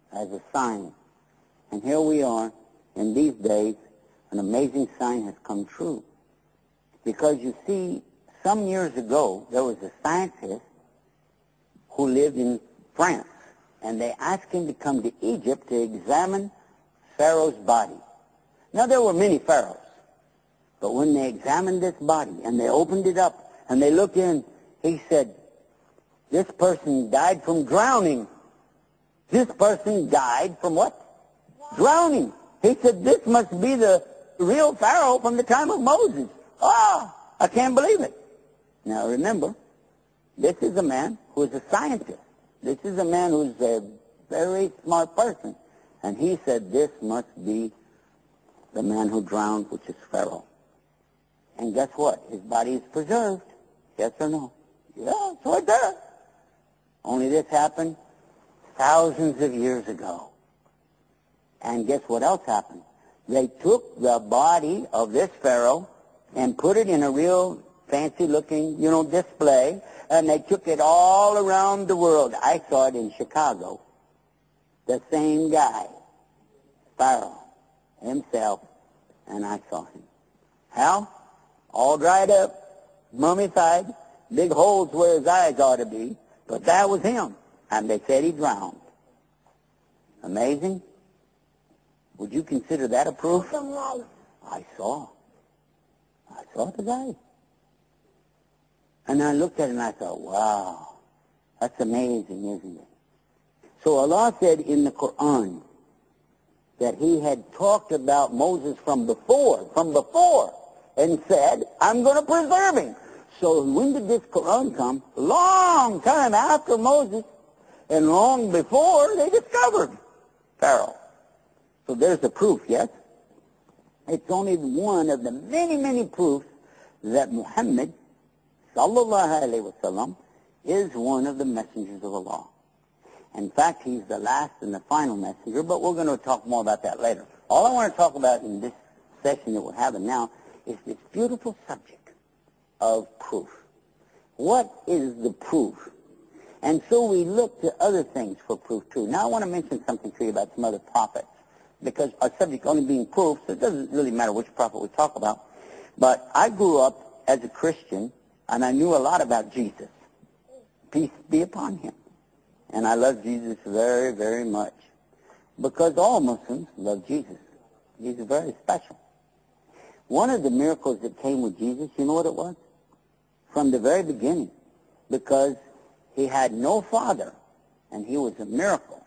And here we are in these days, an amazing sign has come true. Because you see, some years ago, there was a scientist who lived in France, and they asked him to come to Egypt to examine Pharaoh's body. Now, there were many pharaohs, but when they examined this body, and they opened it up, and they looked in, he said, this person died from drowning. This person died from what? Drowning. He said, this must be the real Pharaoh from the time of Moses. I can't believe it. Now remember, this is a man who is a scientist. This is a man who's a very smart person. And he said, this must be the man who drowned, which is Pharaoh. And guess what? His body is preserved. Yes or no? Yeah, it's right there. Only this happened thousands of years ago. And guess what else happened? They took the body of this Pharaoh and put it in a real fancy-looking, display, and they took it all around the world. I saw it in Chicago. The same guy, Pharaoh himself, and I saw him. How? All dried up, mummified, big holes where his eyes ought to be, but that was him. And they said he drowned. Amazing? Would you consider that a proof? I saw the guy. And I looked at it and I thought, wow, that's amazing, isn't it? So Allah said in the Quran that he had talked about Moses from before, and said, I'm going to preserve him. So when did this Quran come? Long time after Moses, and long before they discovered Pharaoh. So there's the proof, yes? It's only one of the many, many proofs that Muhammad, sallallahu alayhi wasallam, is one of the messengers of Allah. In fact, he's the last and the final messenger, but we're going to talk more about that later. All I want to talk about in this session that we're having now is this beautiful subject of proof. What is the proof? And so we look to other things for proof too. Now I want to mention something to you about some other prophets, because our subject only being proof, so it doesn't really matter which prophet we talk about. But I grew up as a Christian, and I knew a lot about Jesus. Peace be upon him. And I love Jesus very, very much, because all Muslims love Jesus. He's very special. One of the miracles that came with Jesus, you know what it was? From the very beginning, because he had no father, and he was a miracle.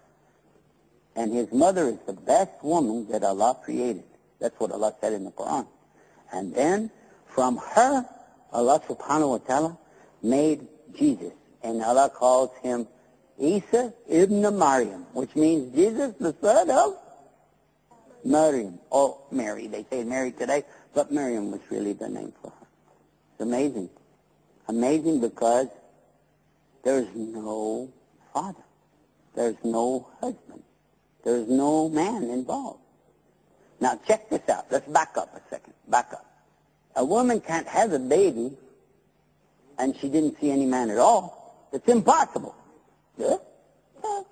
And his mother is the best woman that Allah created. That's what Allah said in the Quran. And then, from her, Allah subhanahu wa ta'ala made Jesus. And Allah calls him Isa ibn Maryam, which means Jesus, the son of Maryam. Or Mary. They say Mary today, but Maryam was really the name for her. It's amazing. Amazing because there's no father. There's no husband. There's no man involved. Now check this out. Let's back up a second. Back up. A woman can't have a baby and she didn't see any man at all. It's impossible. Yeah? Yeah.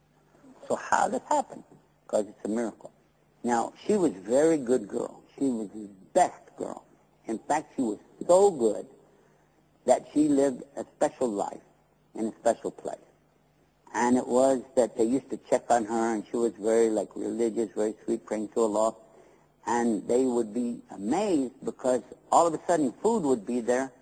So how did that happen? Because it's a miracle. Now, she was a very good girl. She was his best girl. In fact, she was so good that she lived a special life in a special place. And it was that they used to check on her, and she was very, religious, very sweet, praying to Allah. And they would be amazed because all of a sudden food would be there,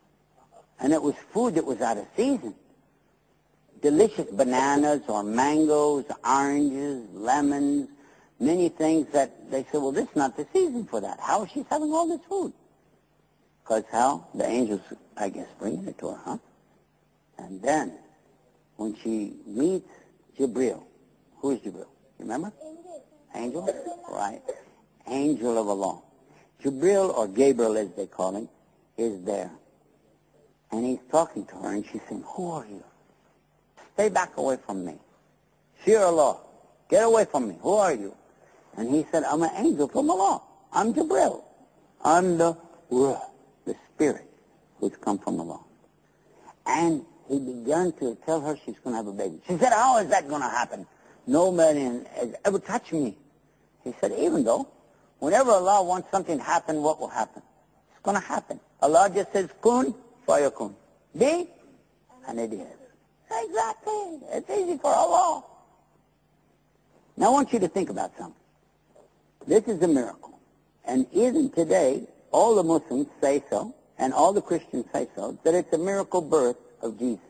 and it was food that was out of season. Delicious bananas or mangoes, oranges, lemons, many things that they said, well, this is not the season for that. How is she having all this food? Because how? The angels, I guess, bringing it to her, huh? And then, when she meets Jibril, who is Jibril? You remember? Angel? Right. Angel of Allah. Jibril, or Gabriel as they call him, is there. And he's talking to her, and she's saying, who are you? Stay back away from me. Fear Allah. Get away from me. Who are you? And he said, I'm an angel from Allah. I'm Jibril. I'm the Ruh, the spirit who's come from Allah. And he began to tell her she's going to have a baby. She said, how is that going to happen? No man has ever touched me. He said, even though, whenever Allah wants something to happen, what will happen? It's going to happen. Allah just says, kun, fayakun. Be, and it is. Exactly. It's easy for Allah. Now I want you to think about something. This is a miracle. And even today, all the Muslims say so, and all the Christians say so, that it's a miracle birth of Jesus.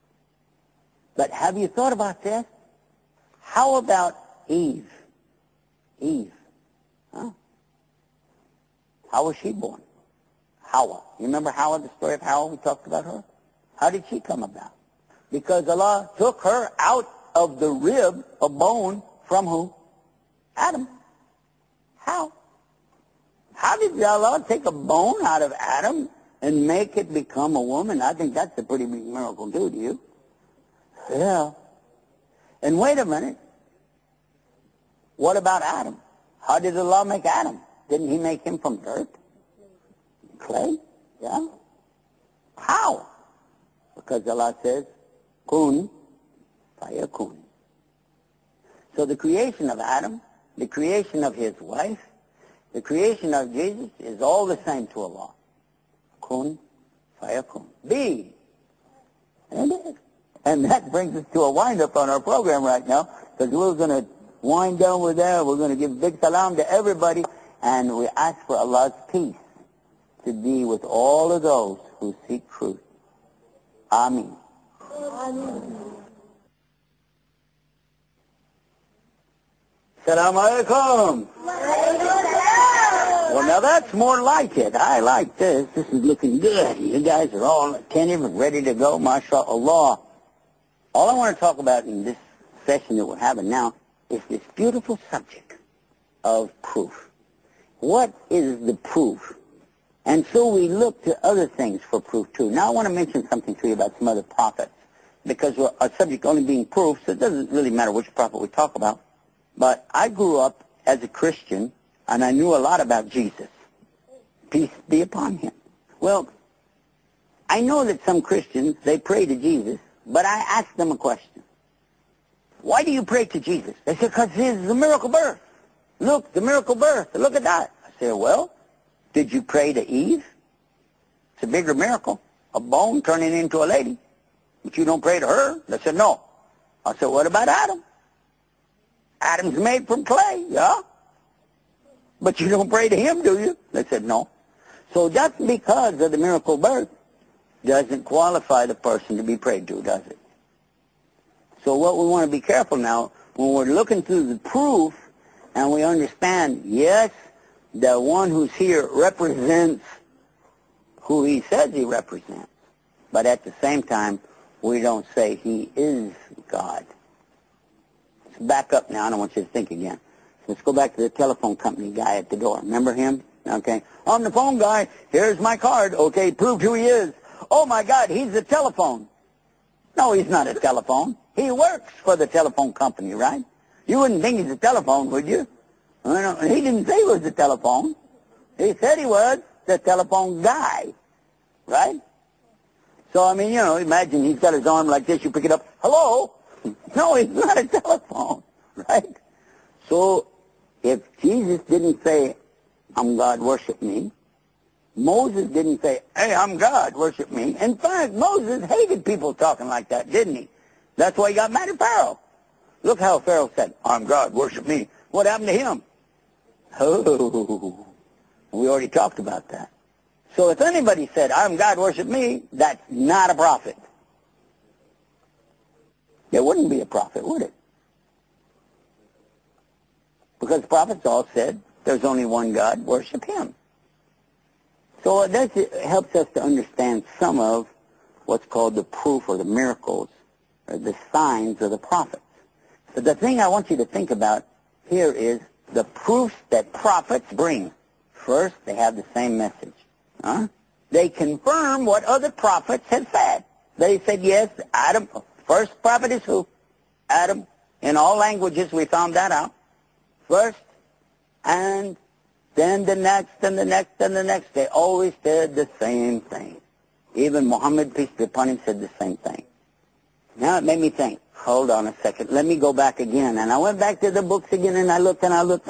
But have you thought about this? How about Eve? Eve. Huh? How was she born? Hawa. You remember Hawa, the story of Hawa? We talked about her. How did she come about? Because Allah took her out of the rib, a bone, from who? Adam. How? How did Allah take a bone out of Adam and make it become a woman? I think that's a pretty big miracle too, do you? Yeah. And wait a minute. What about Adam? How did Allah make Adam? Didn't he make him from dirt? Clay? Yeah. How? Because Allah says, kun fayakun. So the creation of Adam, the creation of his wife, the creation of Jesus is all the same to Allah. Kun fayakun. Be. And it is. And that brings us to a wind-up on our program right now, because we're going to wind down with that. We're going to give big salam to everybody, and we ask for Allah's peace to be with all of those who seek truth. Ameen. Assalamu alaikum. Well, now that's more like it. I like this. This is looking good. You guys are all attentive and ready to go, mashallah. All I want to talk about in this session that we're having now is this beautiful subject of proof. What is the proof? And so we look to other things for proof too. Now I want to mention something to you about some other prophets, because our subject only being proof, so it doesn't really matter which prophet we talk about. But I grew up as a Christian, and I knew a lot about Jesus. Peace be upon him. Well, I know that some Christians, they pray to Jesus, but I asked them a question. Why do you pray to Jesus? They said, because he's the miracle birth. Look, the miracle birth. Look at that. I said, well, did you pray to Eve? It's a bigger miracle. A bone turning into a lady. But you don't pray to her? They said, no. I said, what about Adam? Adam's made from clay, yeah? But you don't pray to him, do you? They said, no. So just because of the miracle birth doesn't qualify the person to be prayed to, does it? So what we want to be careful now, when we're looking through the proof and we understand, yes, the one who's here represents who he says he represents. But at the same time, we don't say he is God. Let's back up now. I don't want you to think again. Let's go back to the telephone company guy at the door. Remember him? Okay. I'm the phone guy. Here's my card. Okay, prove who he is. Oh, my God, he's the telephone. No, he's not a telephone. He works for the telephone company, right? You wouldn't think he's a telephone, would you? He didn't say he was the telephone. He said he was the telephone guy, right? So, I mean, imagine he's got his arm like this. You pick it up. Hello? No, he's not a telephone, right? So, if Jesus didn't say, I'm God, worship me, Moses didn't say, hey, I'm God, worship me. In fact, Moses hated people talking like that, didn't he? That's why he got mad at Pharaoh. Look how Pharaoh said, I'm God, worship me. What happened to him? Oh, we already talked about that. So if anybody said, I'm God, worship me, that's not a prophet. It wouldn't be a prophet, would it? Because the prophets all said, there's only one God, worship him. So that helps us to understand some of what's called the proof or the miracles or the signs of the prophets. So the thing I want you to think about here is the proofs that prophets bring. First, they have the same message. They confirm what other prophets have said. They said, yes, Adam, first prophet is who? Adam. In all languages, we found that out. First, and then the next, and the next, and the next. They always said the same thing. Even Muhammad, peace be upon him, said the same thing. Now it made me think, hold on a second, let me go back again. And I went back to the books again, and I looked, and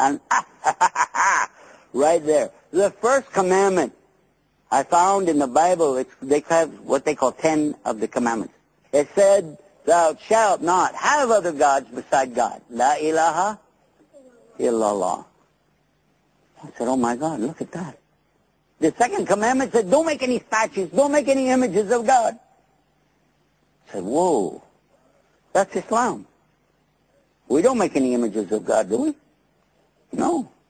right there. The first commandment I found in the Bible, they have what they call 10 of the commandments. It said, thou shalt not have other gods beside God. La ilaha illallah. I said, oh my God, look at that. The second commandment said, don't make any statues, don't make any images of God. I said, whoa, that's Islam. We don't make any images of God, do we? No.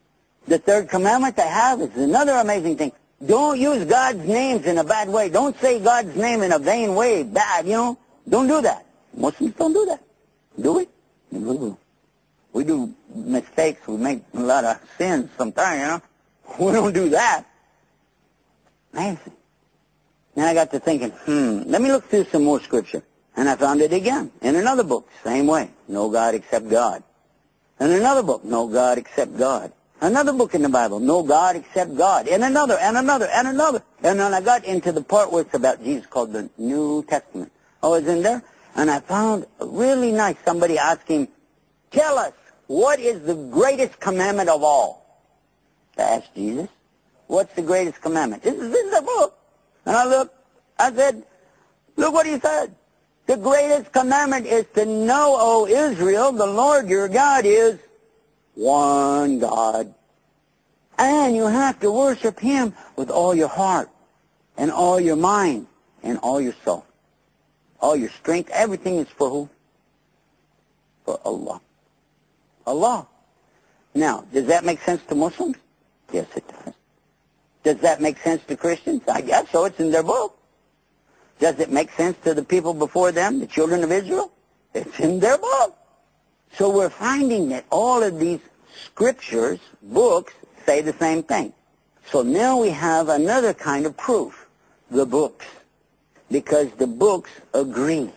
The third commandment I have is another amazing thing. Don't use God's names in a bad way. Don't say God's name in a vain way, bad, Don't do that. Muslims don't do that. Do we? We do mistakes. We make a lot of sins sometimes, We don't do that. Amazing. Then I got to thinking, let me look through some more scripture. And I found it again in another book, same way. No God except God. In another book, no God except God. Another book in the Bible, no God except God. And another, and another, and another. And then I got into the part where it's about Jesus called the New Testament. I was in there, and I found really nice somebody asking, tell us, what is the greatest commandment of all? I asked Jesus, what's the greatest commandment? This is in the book. And I said, look what he said. The greatest commandment is to know, O Israel, the Lord your God is one God. And you have to worship him with all your heart and all your mind and all your soul. All your strength, everything is for who? For Allah. Allah. Now, does that make sense to Muslims? Yes, it does. Does that make sense to Christians? I guess so. It's in their book. Does it make sense to the people before them, the children of Israel? It's in their book. So we're finding that all of these scriptures, books, say the same thing. So now we have another kind of proof, the books, because the books agree.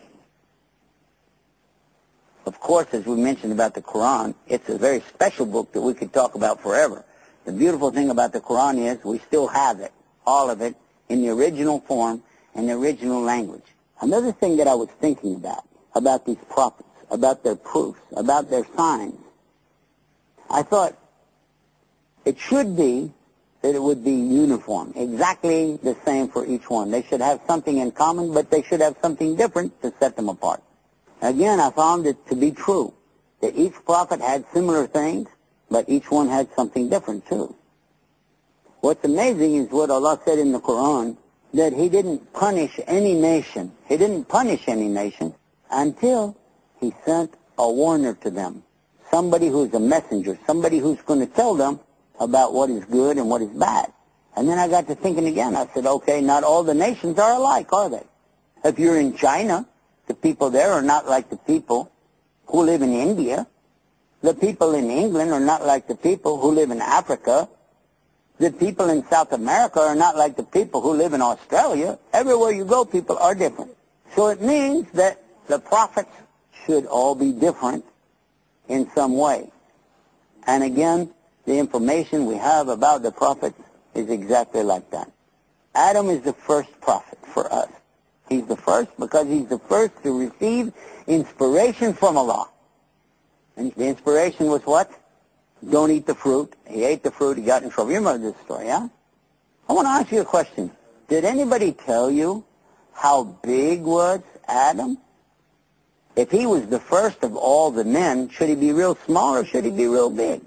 Of course, as we mentioned about the Quran, it's a very special book that we could talk about forever. The beautiful thing about the Quran is we still have it, all of it, in the original form and the original language. Another thing that I was thinking about these prophets, about their proofs, about their signs, I thought it should be that it would be uniform, exactly the same for each one. They should have something in common, but they should have something different to set them apart. Again, I found it to be true, that each prophet had similar things, but each one had something different too. What's amazing is what Allah said in the Quran, that he didn't punish any nation. He didn't punish any nation until he sent a warner to them. Somebody who's a messenger, somebody who's going to tell them about what is good and what is bad. And then I got to thinking again. I said, okay, not all the nations are alike, are they? If you're in China, the people there are not like the people who live in India. The people in England are not like the people who live in Africa. The people in South America are not like the people who live in Australia. Everywhere you go, people are different. So it means that the prophets should all be different in some way. And again, the information we have about the prophets is exactly like that. Adam is the first prophet for us. He's the first because he's the first to receive inspiration from Allah. And the inspiration was what? Don't eat the fruit. He ate the fruit. He got in trouble. You remember this story, yeah? I want to ask you a question. Did anybody tell you how big was Adam? If he was the first of all the men, should he be real small or should he be real big?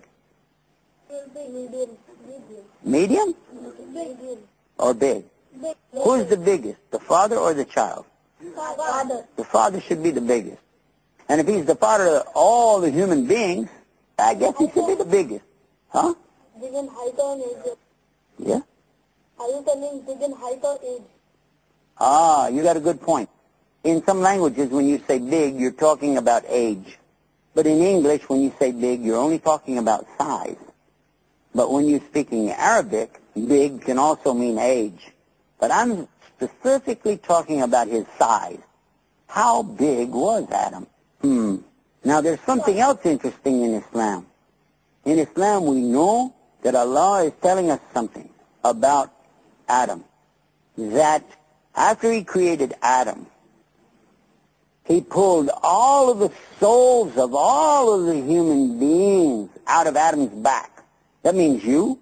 Medium? Or big? Who's the biggest, the father or the child? Father. The father should be the biggest. And if he's the father of all the human beings, I guess he should be the biggest. Huh? Big in height or age? Yeah? Are you telling big in height or age? Ah, you got a good point. In some languages, when you say big, you're talking about age. But in English, when you say big, you're only talking about size. But when you're speaking Arabic, big can also mean age. But I'm specifically talking about his size. How big was Adam? Now, there's something else interesting in Islam. In Islam, we know that Allah is telling us something about Adam. That after he created Adam, he pulled all of the souls of all of the human beings out of Adam's back. That means you,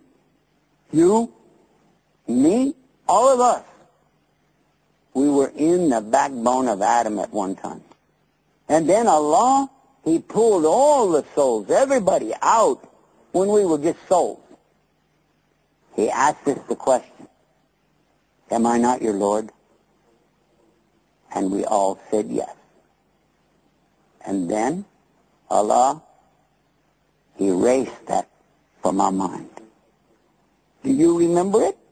me, all of us. We were in the backbone of Adam at one time. And then Allah, he pulled all the souls, everybody out when we were just souls. He asked us the question, am I not your Lord? And we all said yes. And then Allah erased that from our mind. Do you remember it?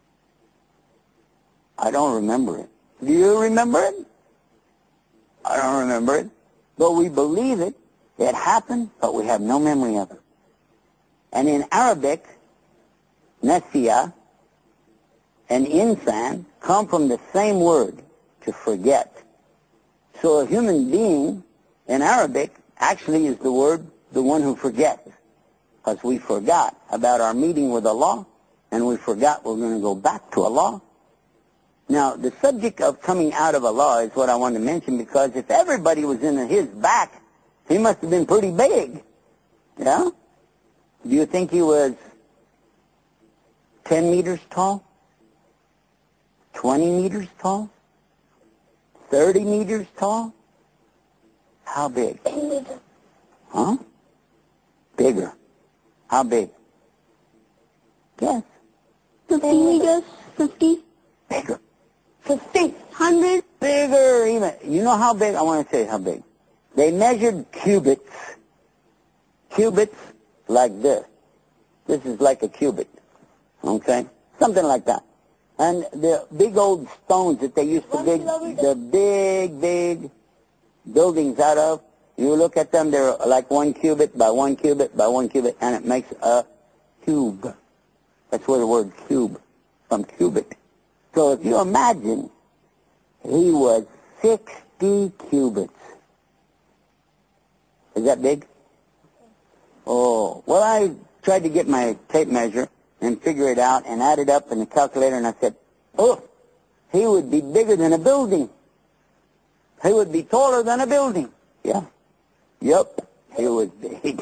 I don't remember it. Do you remember it? I don't remember it. But we believe it. It happened, but we have no memory of it. And in Arabic, nasiya and insan come from the same word, to forget. So a human being in Arabic actually is the word, the one who forgets. Because we forgot about our meeting with Allah, and we forgot we're going to go back to Allah. Now, the subject of coming out of Allah is what I want to mention, because if everybody was in his back, he must have been pretty big. Yeah? Do you think he was 10 meters tall? 20 meters tall? 30 meters tall? How big? 10 meters. Huh? Bigger. How big? Yes. 50 meters. 50. Bigger. 50. 100. Bigger even. You know how big? I want to say how big. They measured cubits. Cubits like this. This is like a cubit. Okay? Something like that. And the big old stones that they used to dig the big buildings out of, you look at them, they're like 1 cubit by 1 cubit by 1 cubit, and it makes a cube. That's where the word cube, from cubit. So if you imagine, he was 60 cubits. Is that big? Oh, well, I tried to get my tape measure and figure it out and add it up in the calculator, and I said, oh, he would be bigger than a building. He would be taller than a building. Yeah. Yep, he was big.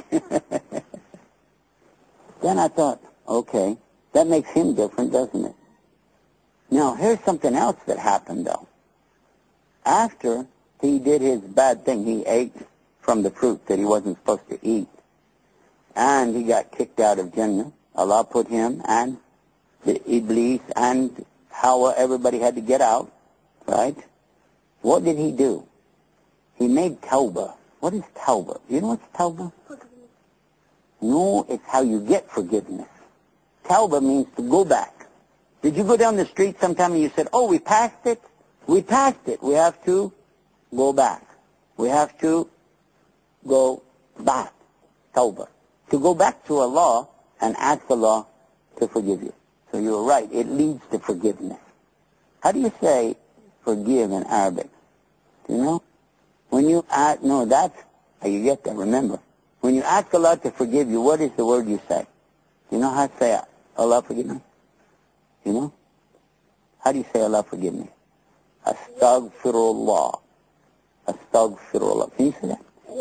Then I thought, okay, that makes him different, doesn't it? Now, here's something else that happened, though. After he did his bad thing, he ate from the fruit that he wasn't supposed to eat, and he got kicked out of Jannah. Allah put him and the Iblis and Hawa, everybody had to get out, right? What did he do? He made tawbah. What is tawbah? You know what's tawbah? No, it's how you get forgiveness. Tawbah means to go back. Did you go down the street sometime and you said, oh, we passed it? We passed it. We have to go back. We have to go back. Tawbah. To go back to Allah and ask Allah to forgive you. So you're right. It leads to forgiveness. How do you say forgive in Arabic? Do you know? When you ask, no, that's how you get that, remember. When you ask Allah to forgive you, what is the word you say? You know how to say, Allah forgive me? You know? How do you say Allah forgive me? Astaghfirullah. Astaghfirullah. Can you say that?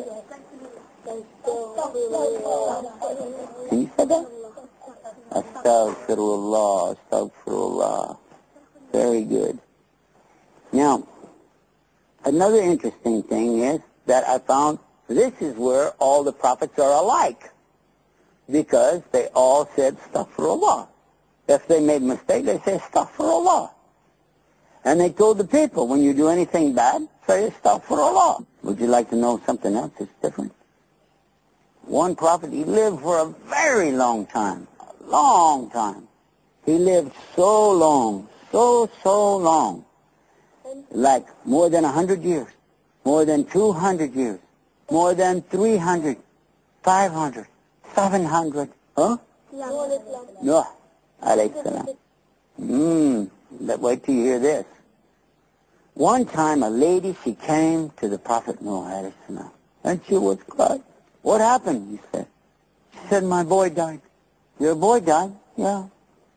Can you say that? Astaghfirullah. Astaghfirullah. Very good. Now, another interesting thing is that I found this is where all the prophets are alike, because they all said astaghfirullah. If they made a mistake, they say astaghfirullah. And they told the people, when you do anything bad, say astaghfirullah. Would you like to know something else that's different? One prophet, he lived for a very long time. A long time. He lived so long, so long. Like more than 100 years, more than 200 years, more than 300, 500, 700. Huh? No. Alayhi salam. Wait till you hear this. One time a lady, she came to the Prophet Noah alayhi salam, and she was crying. What happened? He said. She said, my boy died. Your boy died? Yeah.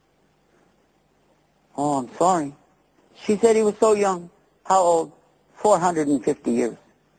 Oh, I'm sorry. She said he was so young. How old? 450 years.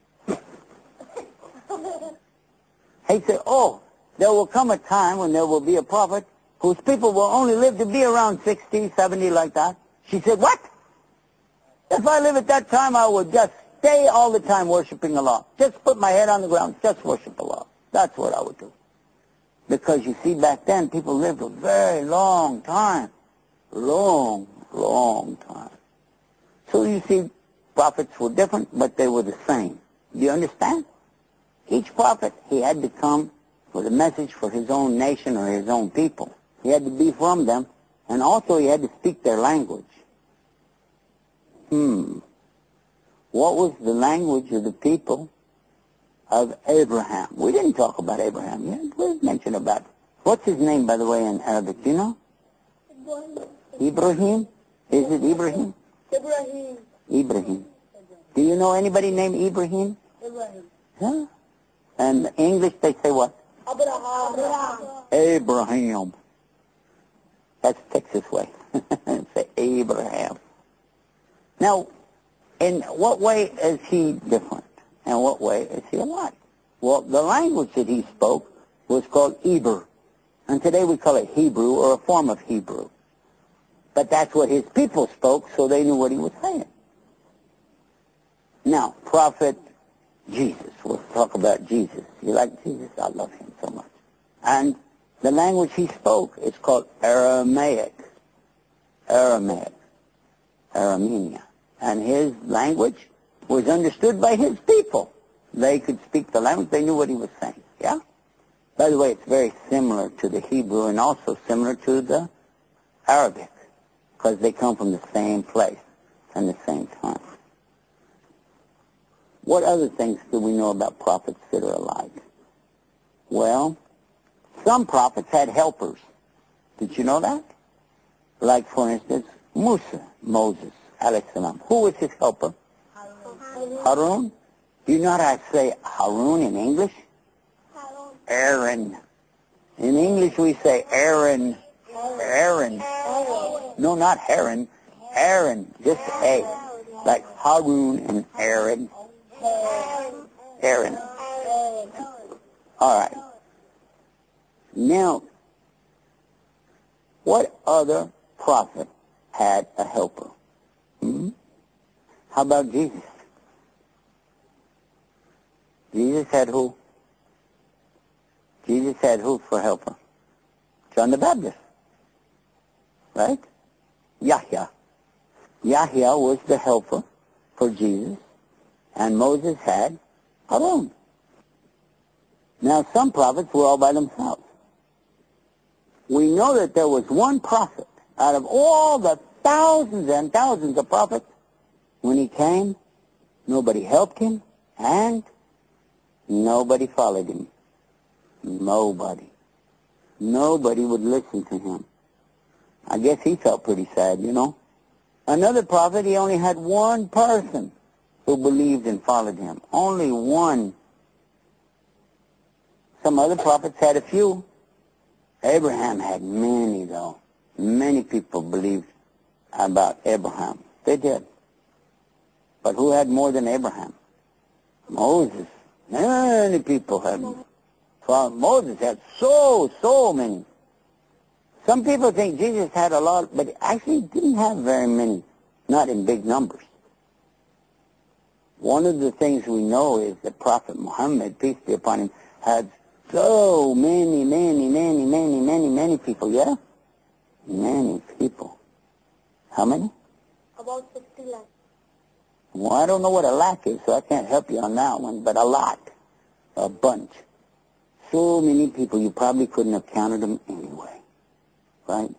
He said, oh, there will come a time when there will be a prophet whose people will only live to be around 60, 70, like that. She said, what? If I live at that time, I would just stay all the time worshiping Allah. Just put my head on the ground, just worship Allah. That's what I would do. Because you see, back then, people lived a very long time. Long time. So you see, prophets were different, but they were the same. Do you understand? Each prophet, he had to come with a message for his own nation or his own people. He had to be from them, and also he had to speak their language. What was the language of the people of Abraham? We didn't talk about Abraham yet. We mentioned about it. What's his name, by the way, in Arabic? Do you know? Ibrahim? Is it Ibrahim? Ibrahim. Do you know anybody named Ibrahim? Huh? And in English they say what? Abraham. That's Texas way. Say Abraham. Now, in what way is he different? And what way is he alike? Well, the language that he spoke was called Hebrew. And today we call it Hebrew, or a form of Hebrew. But that's what his people spoke, so they knew what he was saying. Now, Prophet Jesus. We'll talk about Jesus. You like Jesus? I love him so much. And the language he spoke is called Aramaic. Aramaic. Aramenia. And his language was understood by his people. They could speak the language. They knew what he was saying. Yeah? By the way, it's very similar to the Hebrew and also similar to the Arabic, because they come from the same place and the same time. What other things do we know about prophets that are alike? Well, some prophets had helpers. Did you know that? Like, for instance, Moses, alayhi salam. Who was his helper? Harun. Do you know how to say Harun in English? Aaron. In English we say Aaron. Aaron. No, not Heron. Aaron. Just A. Like Harun and Aaron. Aaron. All right. Now, what other prophet had a helper? How about Jesus? Jesus had who? Jesus had who for helper? John the Baptist. Right? Yahya. Yahya was the helper for Jesus, and Moses had Harun. Now, some prophets were all by themselves. We know that there was one prophet out of all the thousands and thousands of prophets. When he came, nobody helped him, and nobody followed him. Nobody. Nobody would listen to him. I guess he felt pretty sad, you know. Another prophet, he only had one person who believed and followed him. Only one. Some other prophets had a few. Abraham had many, though. Many people believed about Abraham. They did. But who had more than Abraham? Moses. Many people had. Moses had so many. Some people think Jesus had a lot, but actually didn't have very many, not in big numbers. One of the things we know is that Prophet Muhammad, peace be upon him, had so many people, yeah? Many people. How many? About 50 lakhs. Well, I don't know what a lakh is, so I can't help you on that one, but a lot. A bunch. So many people, you probably couldn't have counted them anyway. Right?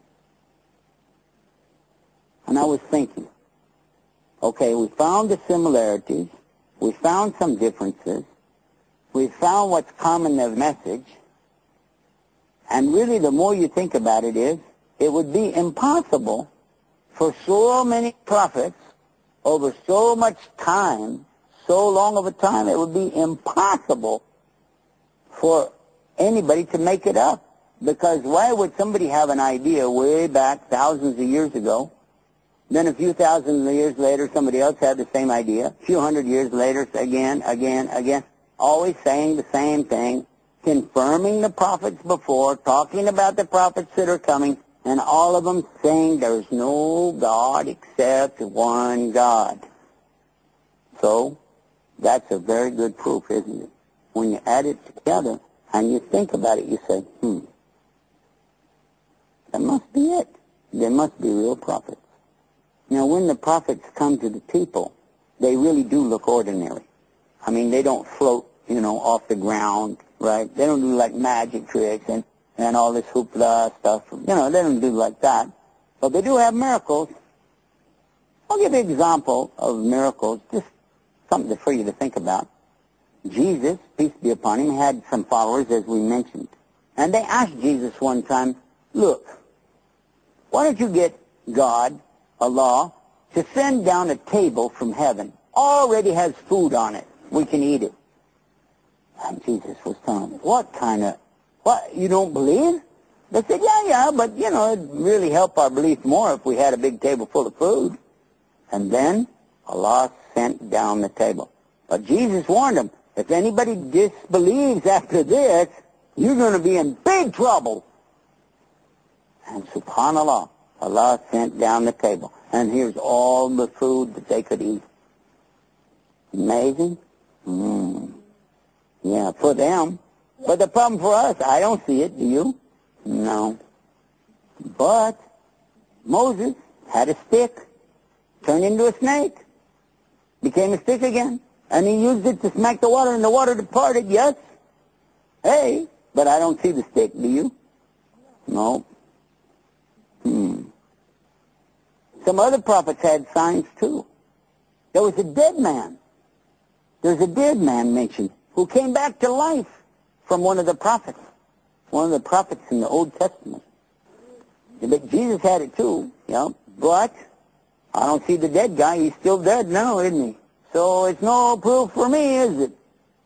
And I was thinking, okay, we found the similarities, we found some differences, we found what's common in the message, and really the more you think about it is, it would be impossible for so many prophets over so much time, so long of a time, it would be impossible for anybody to make it up. Because why would somebody have an idea way back thousands of years ago, then a few thousand years later somebody else had the same idea, a few hundred years later again, always saying the same thing, confirming the prophets before, talking about the prophets that are coming, and all of them saying there's no God except one God. So, that's a very good proof, isn't it? When you add it together and you think about it, you say, that must be it. There must be real prophets. Now, when the prophets come to the people, they really do look ordinary. I mean, they don't float, off the ground, right? They don't do like magic tricks, and and all this hoopla stuff. They don't do like that. But they do have miracles. I'll give you an example of miracles, just something for you to think about. Jesus, peace be upon him, had some followers, as we mentioned. And they asked Jesus one time, look, why don't you get God, Allah, to send down a table from heaven? Already has food on it. We can eat it. And Jesus was telling them, what, you don't believe? They said, yeah, but, it'd really help our belief more if we had a big table full of food. And then Allah sent down the table. But Jesus warned them, if anybody disbelieves after this, you're going to be in big trouble. And subhanAllah, Allah sent down the table. And here's all the food that they could eat. Amazing? Yeah, for them. But the problem for us, I don't see it, do you? No. But Moses had a stick, turned into a snake, became a stick again, and he used it to smack the water, and the water departed, yes? Hey, but I don't see the stick, do you? No. Some other prophets had signs too. There was a dead man. There's a dead man mentioned who came back to life from one of the prophets in the Old Testament. But Jesus had it too, but I don't see the dead guy. He's still dead now, isn't he? So it's no proof for me, is it?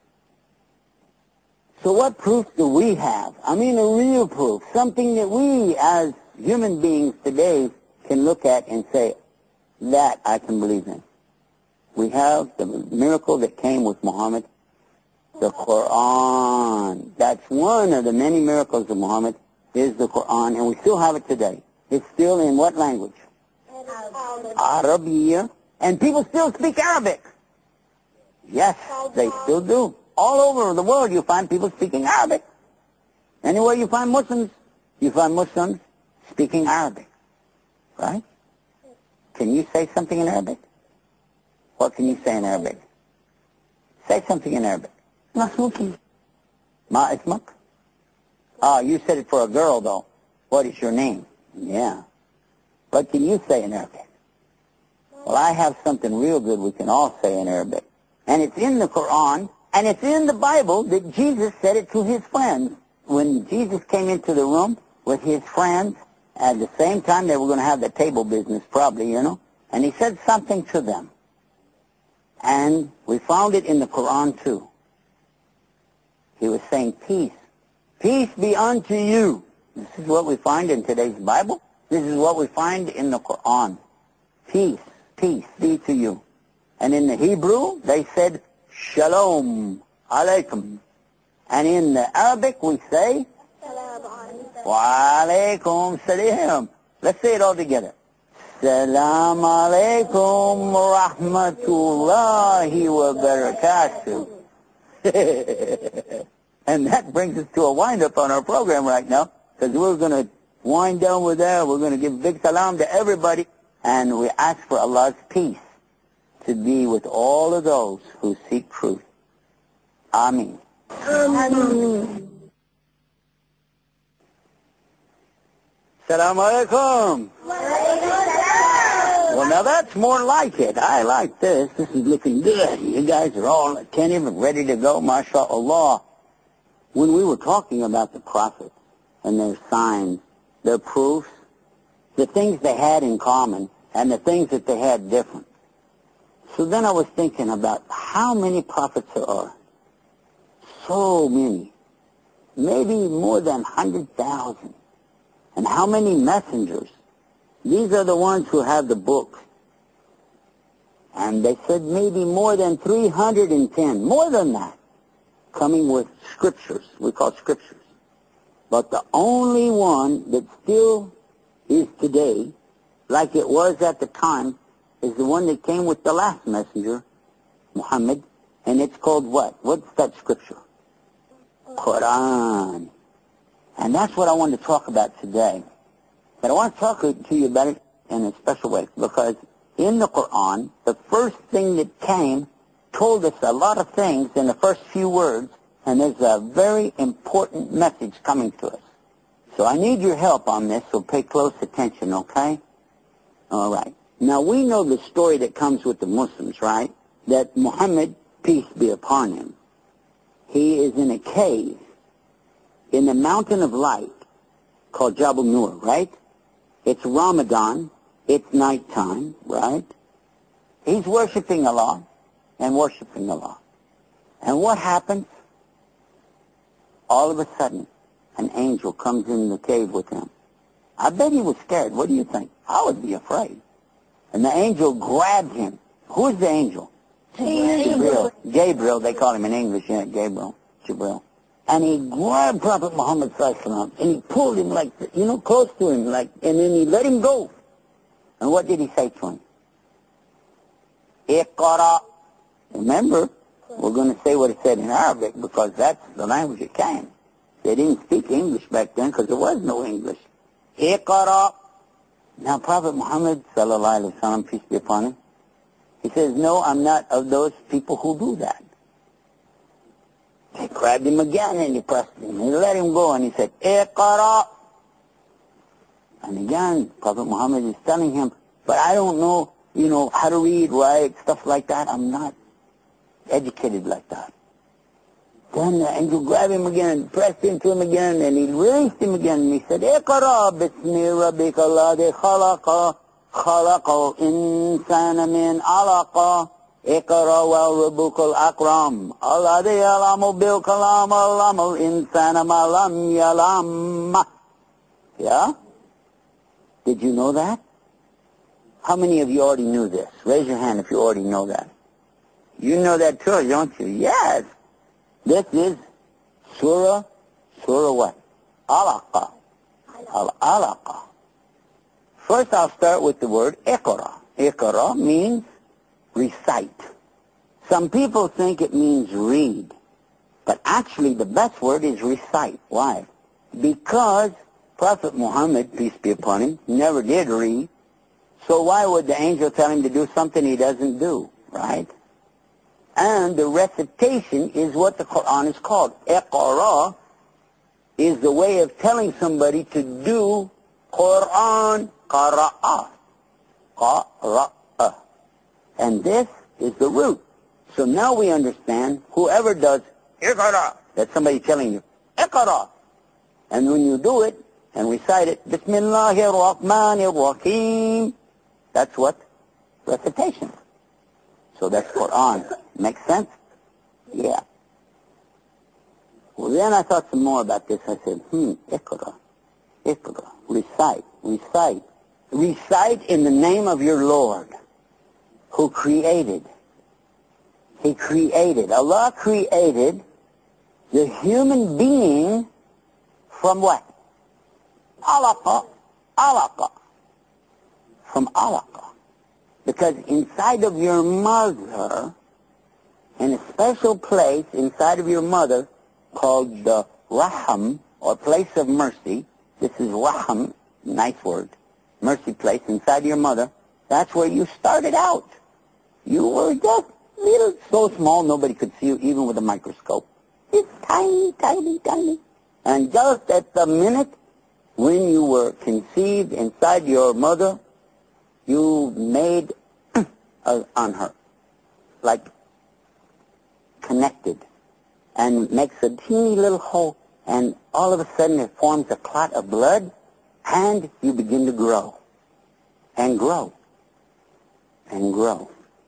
So what proof do we have? I mean, a real proof, something that we as human beings today can look at and say, that I can believe in. We have the miracle that came with Muhammad, the Quran. That's one of the many miracles of Muhammad, is the Quran, and we still have it today. It's still in what language? Arabic. And people still speak Arabic. Yes, they still do. All over the world you find people speaking Arabic. Anywhere you find Muslims speaking Arabic. Right? Can you say something in Arabic? What can you say in Arabic? Say something in Arabic. Masuki. Ma ismak? Ah, you said it for a girl, though. What is your name? Yeah. What can you say in Arabic? Well, I have something real good we can all say in Arabic. And it's in the Quran, and it's in the Bible that Jesus said it to his friends. When Jesus came into the room with his friends, at the same time they were going to have the table business probably, and he said something to them. And we found it in the Quran too. He was saying, peace. Peace be unto you. This is what we find in today's Bible. This is what we find in the Quran. Peace. Peace be to you. And in the Hebrew, they said, Shalom Alaikum. And in the Arabic, we say, Wa Alaikum Salam. Let's say it all together. Salam Alaikum Rahmatullahi wa Barakatuh. And that brings us to a wind-up on our program right now, because we're going to wind down with that. We're going to give big salam to everybody, and we ask for Allah's peace to be with all of those who seek truth. Ameen. Ameen. Assalamu alaikum. Well, now that's more like it. I like this. This is looking good. You guys are all attentive and ready to go, mashallah. When we were talking about the prophets and their signs, their proofs, the things they had in common and the things that they had different. So then I was thinking about how many prophets there are. So many. Maybe more than 100,000. And how many messengers? These are the ones who have the books. And they said maybe more than 310, more than that, coming with scriptures. We call scriptures. But the only one that still is today, like it was at the time, is the one that came with the last messenger, Muhammad, and it's called what? What's that scripture? Quran. And that's what I want to talk about today. But I want to talk to you about it in a special way, because in the Quran, the first thing that came told us a lot of things in the first few words, and there's a very important message coming to us. So I need your help on this, so pay close attention, okay? All right. Now, we know the story that comes with the Muslims, right? That Muhammad, peace be upon him, he is in a cave in the mountain of light called Jabal Nur, right? It's Ramadan. It's nighttime, right? He's worshiping Allah and worshiping Allah. And what happens? All of a sudden, an angel comes in the cave with him. I bet he was scared. What do you think? I would be afraid. And the angel grabbed him. Who is the angel? Gabriel. Gabriel, they call him in English, yeah, Gabriel. Jibril. And he grabbed Prophet Muhammad and he pulled him like, close to him, and then he let him go. And what did he say to him? Iqra. Remember, we're going to say what it said in Arabic because that's the language it came. They didn't speak English back then because there was no English. Iqra. Now, Prophet Muhammad, sallallahu alaihi wasallam, peace be upon him, he says, no, I'm not of those people who do that. They grabbed him again and he pressed him. He let him go and he said, Iqra. And again, Prophet Muhammad is telling him, but I don't know, how to read, write, stuff like that. I'm not educated like that. Then the angel grabbed him again and pressed into him again and he released him again and he said, Iqra bismi rabbika alladhi khalaqa khalaqal insana min alaqa Iqra wa rabbukal akram alladhi yalamu bil kalam alamal insana ma lam yalam. Yeah? Did you know that? How many of you already knew this? Raise your hand if you already know that. You know that too, don't you? Yes. This is Surah what? Alaqa. Alaqa. First I'll start with the word Iqra. Iqra means recite. Some people think it means read. But actually the best word is recite. Why? Because Prophet Muhammad, peace be upon him, never did read. So why would the angel tell him to do something he doesn't do, right? And the recitation is what the Quran is called. Iqra is the way of telling somebody to do Quran, qara'a. Qara'a. And this is the root. So now we understand whoever does Iqra, that's somebody telling you, Iqra. And when you do it and recite it, Bismillahir Rahmanir Rahim, that's what? Recitation. So that's Quran. Makes sense? Yeah. Well, then I thought some more about this. I said, Iqra. Iqra. Recite. Recite. Recite in the name of your Lord, who created. He created. Allah created the human being from what? Alaqa. Alaqa. From alaqa. Because inside of your mother, in a special place inside of your mother called the Raham, or place of mercy, this is Raham, nice word, mercy place inside your mother, that's where you started out. You were just little, so small nobody could see you even with a microscope. It's tiny, tiny, tiny. And just at the minute when you were conceived inside your mother, you made on her, like connected, and makes a teeny little hole, and all of a sudden it forms a clot of blood, and you begin to grow, and grow, and grow.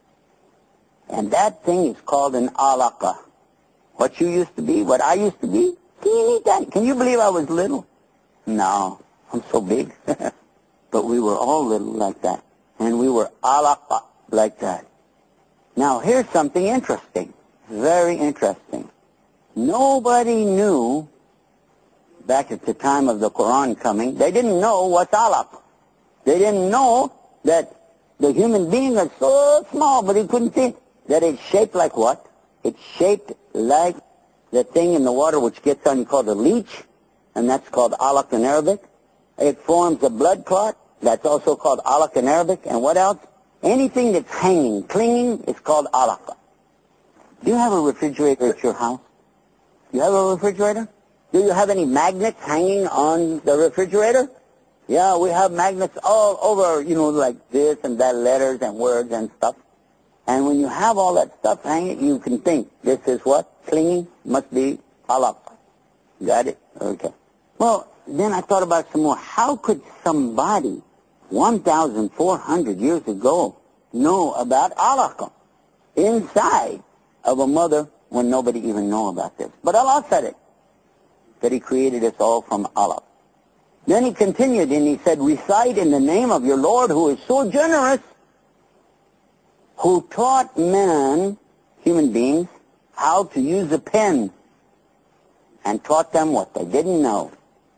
And that thing is called an alaqa. What you used to be, what I used to be, teeny tiny. Can you believe I was little? No, I'm so big. But we were all little like that. And we were alaqa like that. Now here's something interesting. Very interesting. Nobody knew, back at the time of the Quran coming, they didn't know what's alaqa. They didn't know that the human being is so small, but he couldn't see that it's shaped like what? It's shaped like the thing in the water which gets on, you call it a leech, and that's called alaq in Arabic. It forms a blood clot. That's also called alaq in Arabic. And what else? Anything that's hanging, clinging, is called alaqa. Do you have a refrigerator at your house? You have a refrigerator? Do you have any magnets hanging on the refrigerator? Yeah, we have magnets all over, like this and that, letters and words and stuff. And when you have all that stuff hanging, you can think, this is what? Clinging? Must be alaq. Got it? Okay. Well, then I thought about some more. How could somebody 1,400 years ago know about alaq inside of a mother when nobody even know about this? But Allah said it, that He created us all from alaq. Then He continued and He said, recite in the name of your Lord who is so generous, who taught man, human beings, how to use a pen and taught them what they didn't know.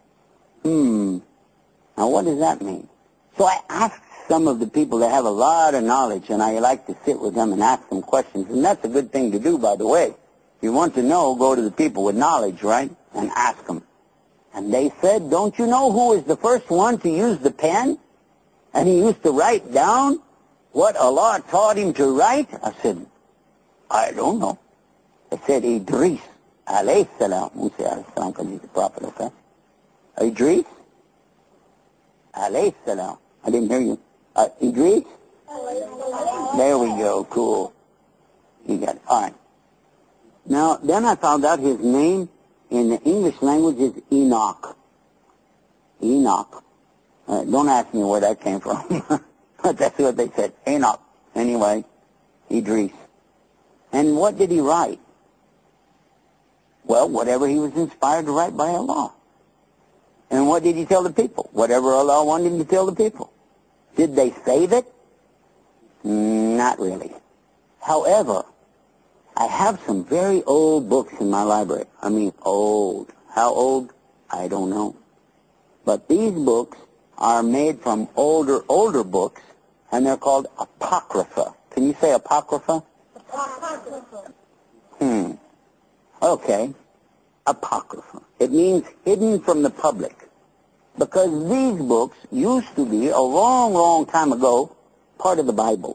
Now what does that mean? So I asked some of the people that have a lot of knowledge, and I like to sit with them and ask them questions, and that's a good thing to do, by the way. If you want to know, go to the people with knowledge, right, and ask them. And they said, don't you know who was the first one to use the pen? And he used to write down what Allah taught him to write? I said, I don't know. They said, Idris, alayhi salam. Musa alayhi salam, because he's the prophet, okay? Idris, alayhi salam. I didn't hear you. Idris? There we go, cool. You got it. All right. Now, then I found out his name in the English language is Enoch. Enoch. Don't ask me where that came from. But that's what they said. Enoch. Anyway, Idris. And what did he write? Well, whatever he was inspired to write by Allah. And what did he tell the people? Whatever Allah wanted him to tell the people. Did they save it? Not really. However, I have some very old books in my library. I mean, old. How old? I don't know. But these books are made from older books, and they're called Apocrypha. Can you say Apocrypha? Apocrypha. Okay. Apocrypha. It means hidden from the public. Because these books used to be, a long, long time ago, part of the Bible.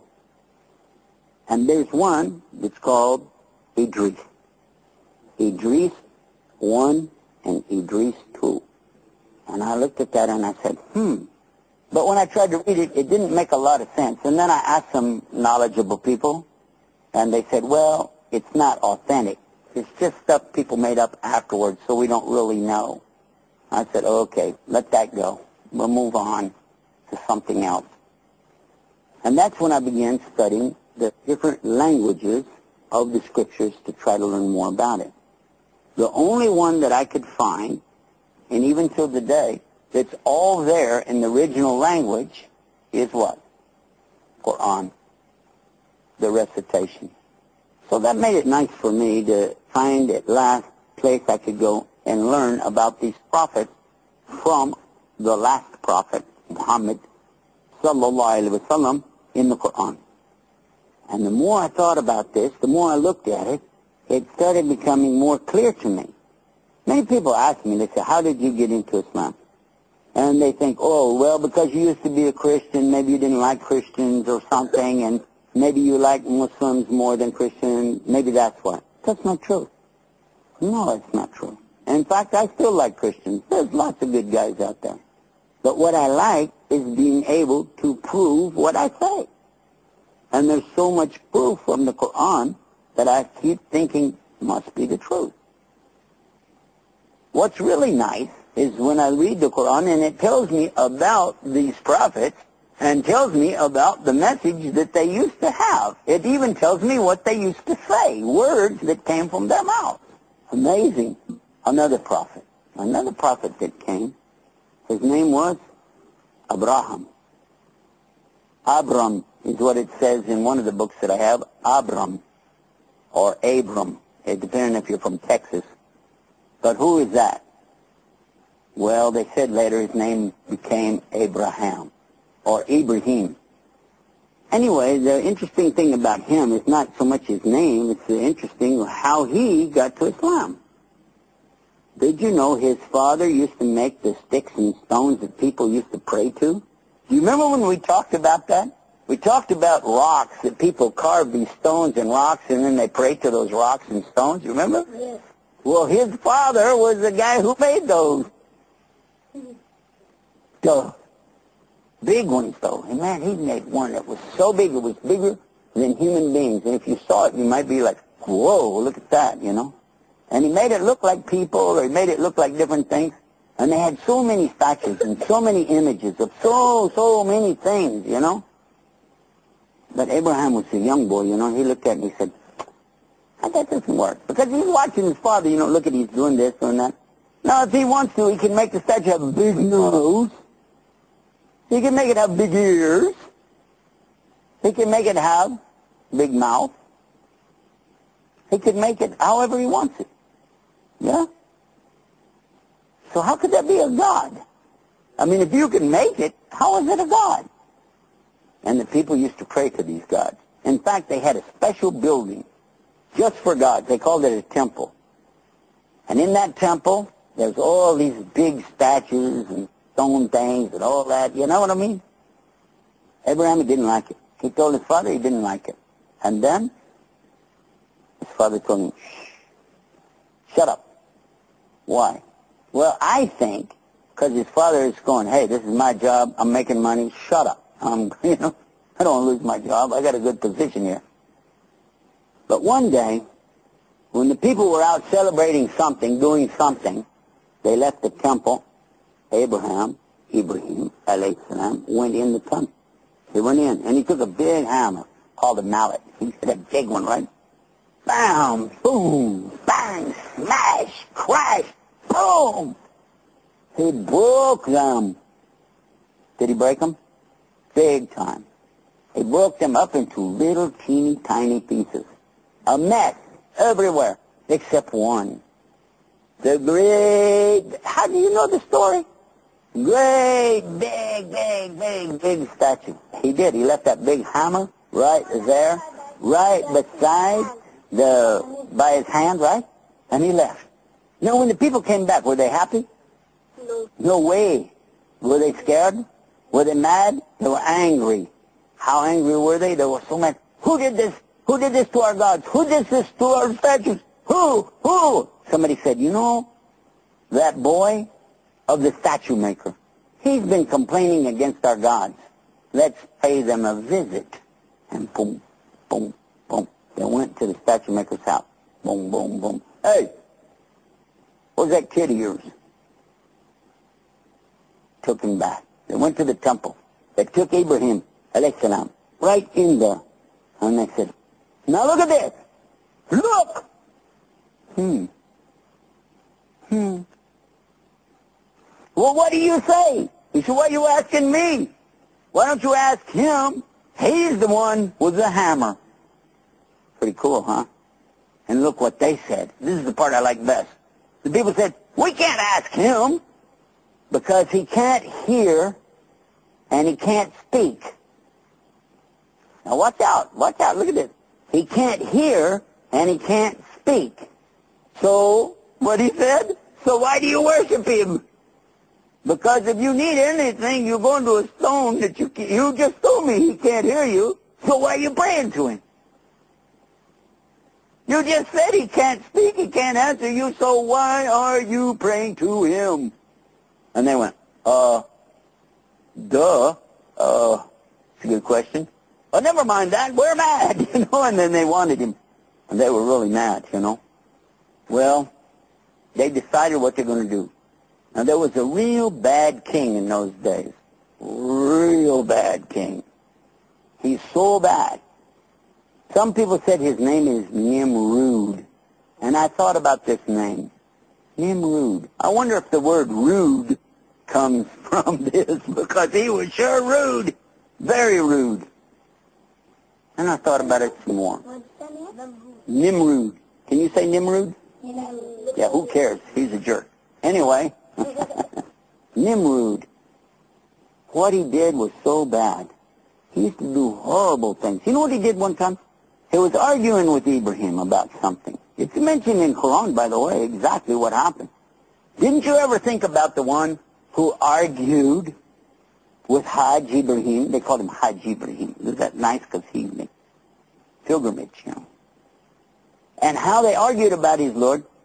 And there's one that's called Idris. Idris 1 and Idris 2. And I looked at that and I said, But when I tried to read it, it didn't make a lot of sense. And then I asked some knowledgeable people, and they said, well, it's not authentic. It's just stuff people made up afterwards, so we don't really know. I said, okay, let that go. We'll move on to something else. And that's when I began studying the different languages of the scriptures to try to learn more about it. The only one that I could find, and even till today, that's all there in the original language is what? Quran, the recitation. So that made it nice for me to find at last place I could go and learn about these prophets from the last prophet, Muhammad sallallahu alaihi wasallam, in the Quran. And the more I thought about this, the more I looked at it, it started becoming more clear to me. Many people ask me, they say, how did you get into Islam? And they think, oh, well, because you used to be a Christian, maybe you didn't like Christians or something, and maybe you like Muslims more than Christians, maybe that's why. That's not true. No, it's not true. And in fact, I still like Christians. There's lots of good guys out there. But what I like is being able to prove what I say. And there's so much proof from the Quran that I keep thinking must be the truth. What's really nice is when I read the Quran and it tells me about these prophets and tells me about the message that they used to have. It even tells me what they used to say, words that came from their mouths. Amazing. Another prophet that came, his name was Abraham. Abram is what it says in one of the books that I have, Abram, or Abram, depending if you're from Texas. But who is that? Well, they said later his name became Abraham, or Ibrahim. Anyway, the interesting thing about him is not so much his name, it's interesting how he got to Islam. Did you know his father used to make the sticks and stones that people used to pray to? Do you remember when we talked about that? We talked about rocks, that people carved these stones and rocks, and then they prayed to those rocks and stones. You remember? Yes. Well, his father was the guy who made those. The big ones, though. And man, he made one that was so big, it was bigger than human beings. And if you saw it, you might be like, whoa, look at that, you know. And he made it look like people, or he made it look like different things. And they had so many statues and so many images of so many things, you know. But Abraham was a young boy, you know. He looked at it and he said, that doesn't work. Because he's watching his father, you know, look at he's doing this, doing that. Now, if he wants to, he can make the statue have a big nose. He can make it have big ears. He can make it have big mouth. He can make it however he wants it. Yeah? So how could that be a God? I mean, if you can make it, how is it a God? And the people used to pray to these gods. In fact, they had a special building just for gods. They called it a temple. And in that temple, there's all these big statues and stone things and all that. You know what I mean? Abraham didn't like it. He told his father he didn't like it. And then his father told him, shh, shut up. Why? Well, I think because his father is going, hey, this is my job. I'm making money. Shut up. You know, I don't want to lose my job. I got a good position here. But one day, when the people were out celebrating something, doing something, they left the temple. Ibrahim, alayhi salam, went in the temple. He went in, and he took a big hammer called a mallet. He said a big one, right? Bam, boom, bang, smash, crash, boom. He broke them. Did he break them? Big time. He broke them up into little teeny tiny pieces. A mess everywhere except one. The great, how do you know the story? Great, big statue. He did. He left that big hammer right there, right beside by his hand, right? And he left. Now, when the people came back, were they happy? No. No way. Were they scared? Were they mad? They were angry. How angry were they? They were so mad. Who did this? Who did this to our gods? Who did this to our statues? Who? Somebody said, you know, that boy of the statue maker, he's been complaining against our gods. Let's pay them a visit. And boom, boom, boom. They went to the statue maker's house. Boom, boom, boom. Hey, where's that kid of yours? Took him back. They went to the temple. They took Abraham, alayhi salam, right in there. And they said, now look at this. Look. Well, what do you say? He said, why are you asking me? Why don't you ask him? He's the one with the hammer. Pretty cool, huh? And look what they said. This is the part I like best. The people said, we can't ask him because he can't hear and he can't speak. Now watch out, look at this. He can't hear and he can't speak. So, what he said? So why do you worship him? Because if you need anything, you're going to a stone that you just told me he can't hear you. So why are you praying to him? You just said he can't speak, he can't answer you, so why are you praying to him? And they went, it's a good question. Oh, never mind that, we're mad, you know, and then they wanted him. And they were really mad, you know. Well, they decided what they're going to do. Now, there was a real bad king in those days. Real bad king. He's so bad. Some people said his name is Nimrud. And I thought about this name. Nimrud. I wonder if the word rude comes from this, because he was sure rude. Very rude. And I thought about it some more. Nimrud. Can you say Nimrud? Yeah, who cares? He's a jerk. Anyway, Nimrud. What he did was so bad. He used to do horrible things. You know what he did one time? He was arguing with Ibrahim about something. It's mentioned in Quran, by the way, exactly what happened. Didn't you ever think about the one who argued with Hajj Ibrahim? They called him Hajj Ibrahim. Isn't that nice? Because he made pilgrimage, you know. And how they argued about his Lord.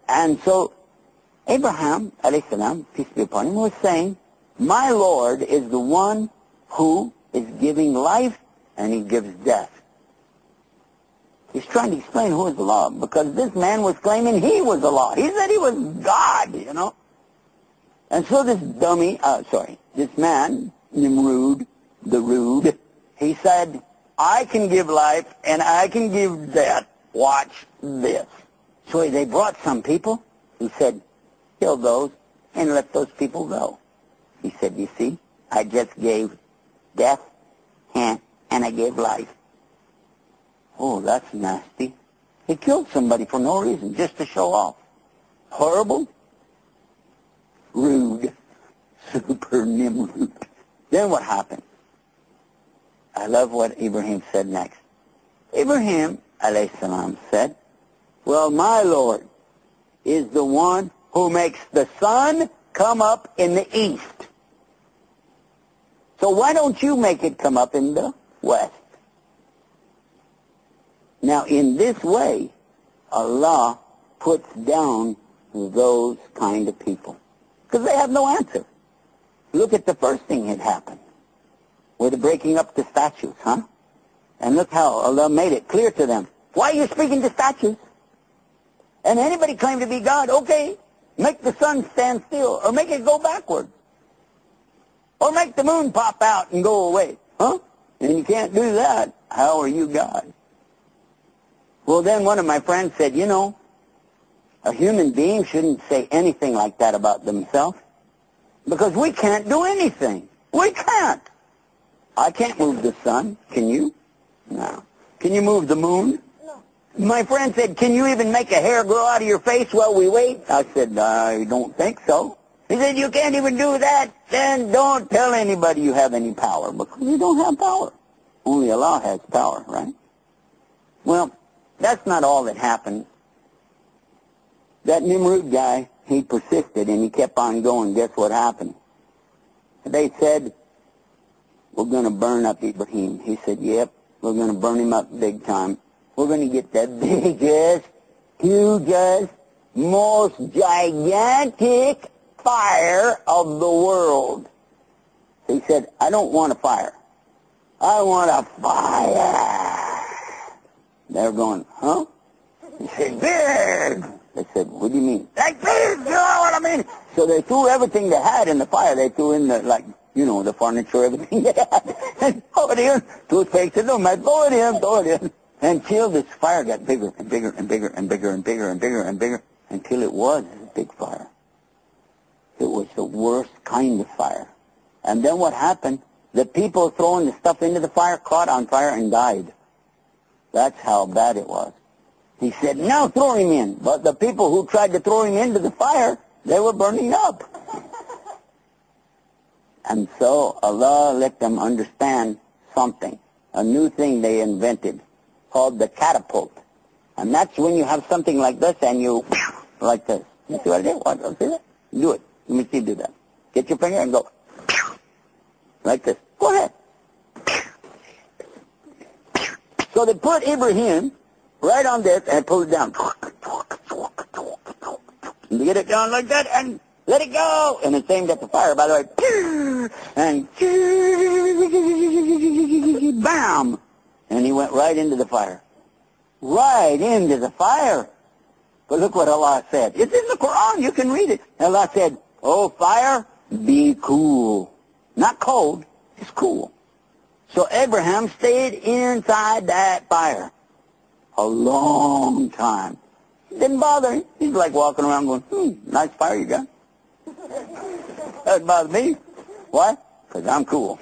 And so Abraham, alayhi salam, peace be upon him, was saying, my Lord is the one who is giving life and he gives death. He's trying to explain who is Allah, because this man was claiming he was Allah. He said he was God, you know. And so this this man, Nimrod, the rude, he said, I can give life and I can give death. Watch this. So they brought some people. He said, kill those and let those people go. He said, you see, I just gave death and I gave life. Oh, that's nasty. He killed somebody for no reason, just to show off. Horrible. Rude. Super Nimrod. Then what happened? I love what Ibrahim said next. Ibrahim, alayhi salam, said, well, my Lord is the one who makes the sun come up in the east. So why don't you make it come up in the west? Now, in this way, Allah puts down those kind of people, because they have no answer. Look at the first thing that happened, with the breaking up the statues, huh? And look how Allah made it clear to them. Why are you speaking to statues? And anybody claim to be God, okay, make the sun stand still, or make it go backwards, or make the moon pop out and go away, huh? And you can't do that. How are you God? Well, then one of my friends said, you know, a human being shouldn't say anything like that about themselves, because we can't do anything. We can't. I can't move the sun. Can you? No. Can you move the moon? No. My friend said, can you even make a hair grow out of your face while we wait? I said, I don't think so. He said, you can't even do that? Then don't tell anybody you have any power, because you don't have power. Only Allah has power, right? Well, that's not all that happened. That Nimrod guy, he persisted and he kept on going. Guess what happened? They said, we're going to burn up Ibrahim. He said, yep, we're going to burn him up big time. We're going to get the biggest, hugest, most gigantic fire of the world. He said, I don't want a fire. I want a fire. They're going, huh? He said, big. They said, what do you mean? Like big, you know what I mean? So they threw everything they had in the fire. They threw in the, like, you know, the furniture, everything they had. And throw it in. Toothpaste, throw it in. Until this fire got bigger and bigger and bigger and bigger and bigger and bigger and bigger, until it was a big fire. It was the worst kind of fire. And then what happened? The people throwing the stuff into the fire caught on fire and died. That's how bad it was. He said, now throw him in. But the people who tried to throw him into the fire, they were burning up. And so Allah let them understand something, a new thing they invented called the catapult. And that's when you have something like this and you, like this. You see what I did? What? See that? Do it. Let me see you do that. Get your finger and go, like this. Go ahead. So they put Ibrahim right on this and pull it down. And get it down like that and let it go. And it's aimed at the fire, by the way. And bam! And he went right into the fire. Right into the fire. But look what Allah said. It's in the Quran. You can read it. Allah said, oh, fire, be cool. Not cold, it's cool. So Abraham stayed inside that fire a long time. Didn't bother him. He's like walking around going, nice fire you got. Doesn't bother me. Why? Because I'm cool.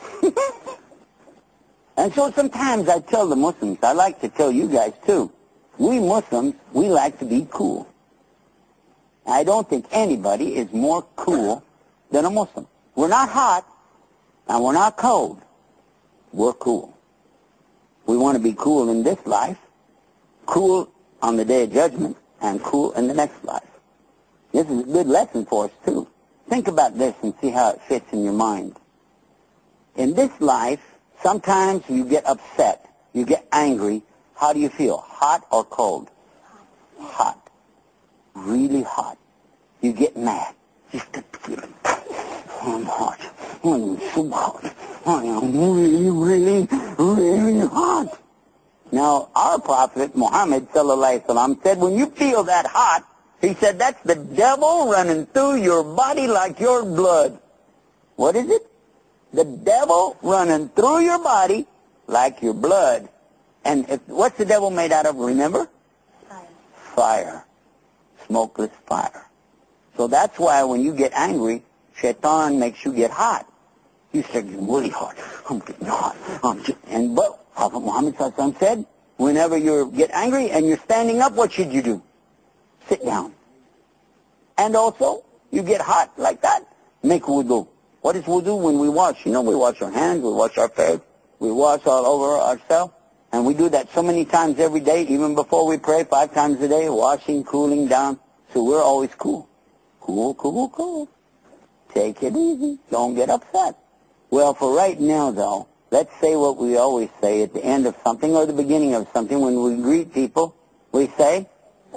And so sometimes I tell the Muslims, I like to tell you guys too, we Muslims, we like to be cool. I don't think anybody is more cool than a Muslim. We're not hot, and we're not cold. We're cool. We want to be cool in this life, cool on the Day of Judgment, and cool in the next life. This is a good lesson for us, too. Think about this and see how it fits in your mind. In this life, sometimes you get upset, you get angry. How do you feel, hot or cold? Hot. really hot. You get mad. Just the feeling. I'm hot. I'm so hot. I am really, really, really hot. Now, our Prophet Muhammad sallallahu alaihi wasallam said, when you feel that hot, he said, that's the devil running through your body like your blood. What is it? The devil running through your body like your blood. And what's the devil made out of, remember? Fire. Smokeless fire. So that's why when you get angry, Shaitan makes you get hot. You start getting really hot. I'm getting hot. But Prophet Muhammad sallallahu alaihi wasallam said, whenever you get angry and you're standing up, what should you do? Sit down. And also, you get hot like that, make wudu. What is wudu? When we wash, we wash our hands, we wash our face, we wash all over ourselves. And we do that so many times every day, even before we pray, 5 times a day, washing, cooling down. So we're always cool. Cool, cool, cool. Take it easy. Don't get upset. Well, for right now, though, let's say what we always say at the end of something or the beginning of something. When we greet people, we say,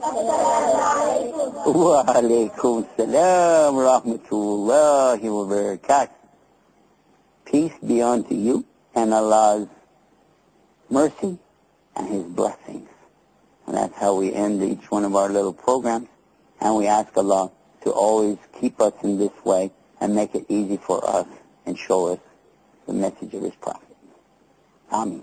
Wa alaikum salam rahmatullahi wa barakatuh. Peace be unto you and Allah's mercy and His blessings. And that's how we end each one of our little programs. And we ask Allah to always keep us in this way and make it easy for us and show us the message of His Prophet. Ameen.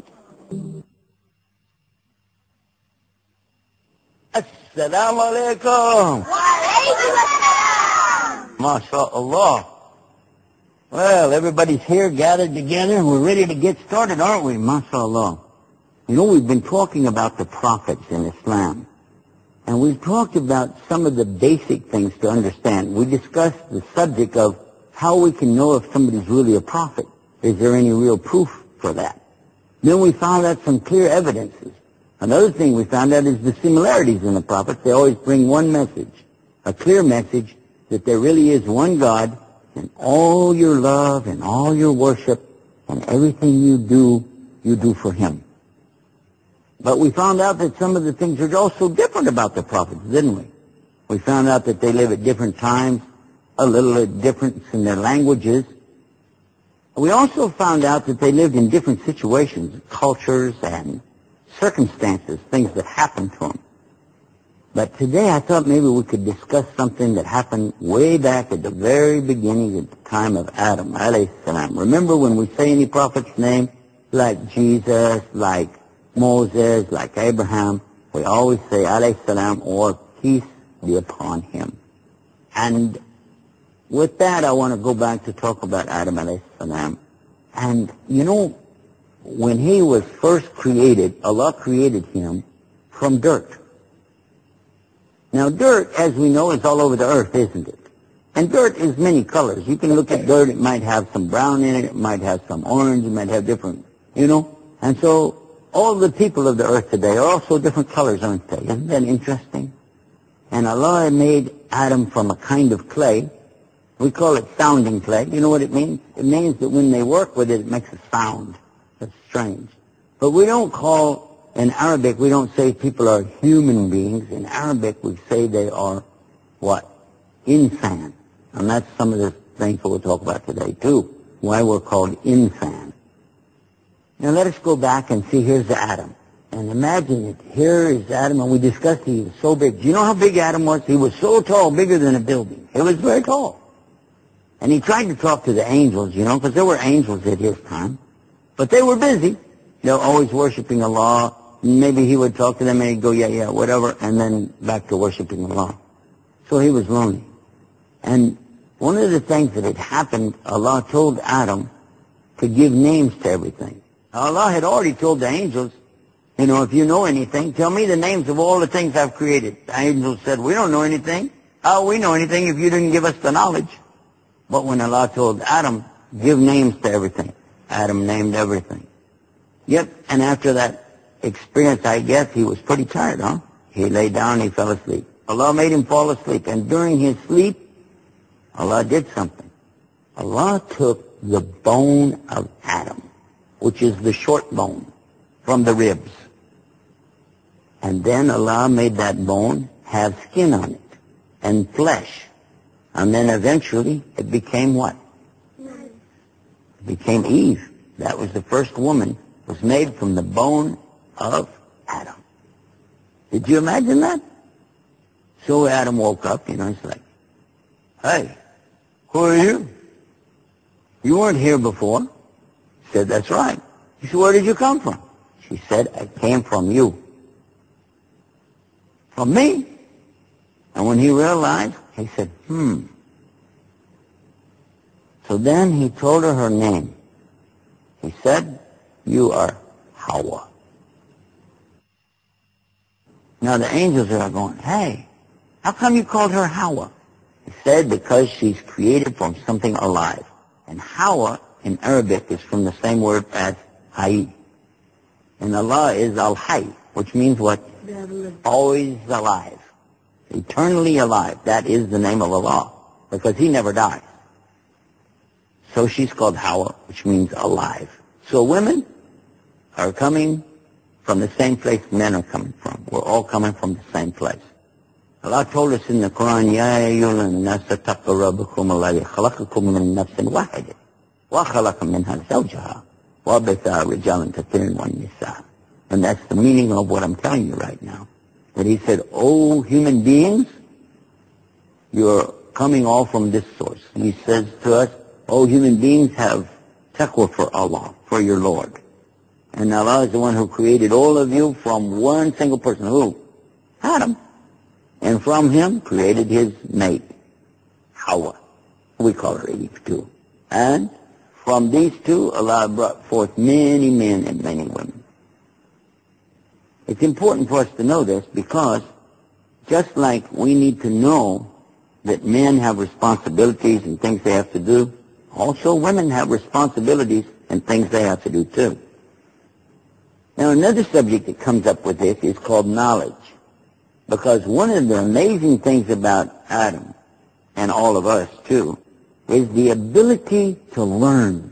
Assalamu alaikum. Wa alaikum assalam. MashaAllah. Well, everybody's here gathered together and we're ready to get started, aren't we? MashaAllah. We've been talking about the prophets in Islam. And we've talked about some of the basic things to understand. We discussed the subject of how we can know if somebody's really a prophet. Is there any real proof for that? Then we found out some clear evidences. Another thing we found out is the similarities in the prophets. They always bring one message, a clear message that there really is one God, and all your love and all your worship and everything you do for Him. But we found out that some of the things are also different about the prophets, didn't we? We found out that they live at different times, a little difference in their languages. We also found out that they lived in different situations, cultures and circumstances, things that happened to them. But today I thought maybe we could discuss something that happened way back at the very beginning at the time of Adam, alayhi salam. Remember when we say any prophet's name, like Jesus, like Moses, like Abraham, we always say alayhi salam or peace be upon him. And with that I want to go back to talk about Adam alayhi salam. And when he was first created, Allah created him from dirt. Now dirt, as we know, is all over the earth, isn't it? And dirt is many colors. You can look at dirt, it might have some brown in it, it might have some orange, it might have different, And so all the people of the earth today are also different colors, aren't they? Isn't that interesting? And Allah made Adam from a kind of clay. We call it sounding clay. You know what it means? It means that when they work with it, it makes a sound. That's strange. But we don't call, in Arabic, we don't say people are human beings. In Arabic, we say they are what? Insan. And that's some of the things that we'll talk about today, too. Why we're called insan. Now let us go back and see, here's Adam. And imagine it, here is Adam, and we discussed he was so big. Do you know how big Adam was? He was so tall, bigger than a building. He was very tall. And he tried to talk to the angels, because there were angels at his time. But they were busy. They were always worshiping Allah. Maybe he would talk to them and he'd go, yeah, whatever, and then back to worshiping Allah. So he was lonely. And one of the things that had happened, Allah told Adam to give names to everything. Allah had already told the angels, if you know anything, tell me the names of all the things I've created. The angels said, we don't know anything. How we know anything if you didn't give us the knowledge? But when Allah told Adam, give names to everything, Adam named everything. Yep, and after that experience, I guess, he was pretty tired, huh? He lay down, he fell asleep. Allah made him fall asleep, and during his sleep, Allah did something. Allah took the bone of Adam, which is the short bone, from the ribs. And then Allah made that bone have skin on it. and flesh. And then eventually it became what? It became Eve. That was the first woman, was made from the bone of Adam. Did you imagine that? So Adam woke up, he's like, hey, who are you? You weren't here before. He said, that's right. He said, where did you come from? She said, I came from you. From me? And when he realized, he said, So then he told her name. He said, you are Hawa. Now the angels are going, hey, how come you called her Hawa? He said, because she's created from something alive. And Hawa in Arabic is from the same word as Hayy. And Allah is Al-Hayy, which means what? Always alive. Eternally alive. That is the name of Allah, because He never dies. So she's called Hawa, which means alive. So women are coming from the same place men are coming from. We're all coming from the same place. Allah told us in the Quran, يَا أَيُّهَا النَّاسُ اتَّقُوا رَبَّكُمُ الَّذِي خَلَقَكُم مِّن نَّفْسٍ وَاحِدَةٍ وَخَلَقَ مِنْهَا زَوْجَهَا وَبَثَّ رِجَالًا كَثِيرًا وَالنِّسَاءَ. And that's the meaning of what I'm telling you right now. That He said, oh human beings, you're coming all from this source. He says to us, oh human beings, have taqwa for Allah, for your Lord. And Allah is the one who created all of you from one single person. Who? Adam. And from him created his mate, Hawa. We call her Eve too. And from these two, Allah brought forth many men and many women. It's important for us to know this, because just like we need to know that men have responsibilities and things they have to do, also women have responsibilities and things they have to do too. Now another subject that comes up with this is called knowledge. Because one of the amazing things about Adam, and all of us too, is the ability to learn.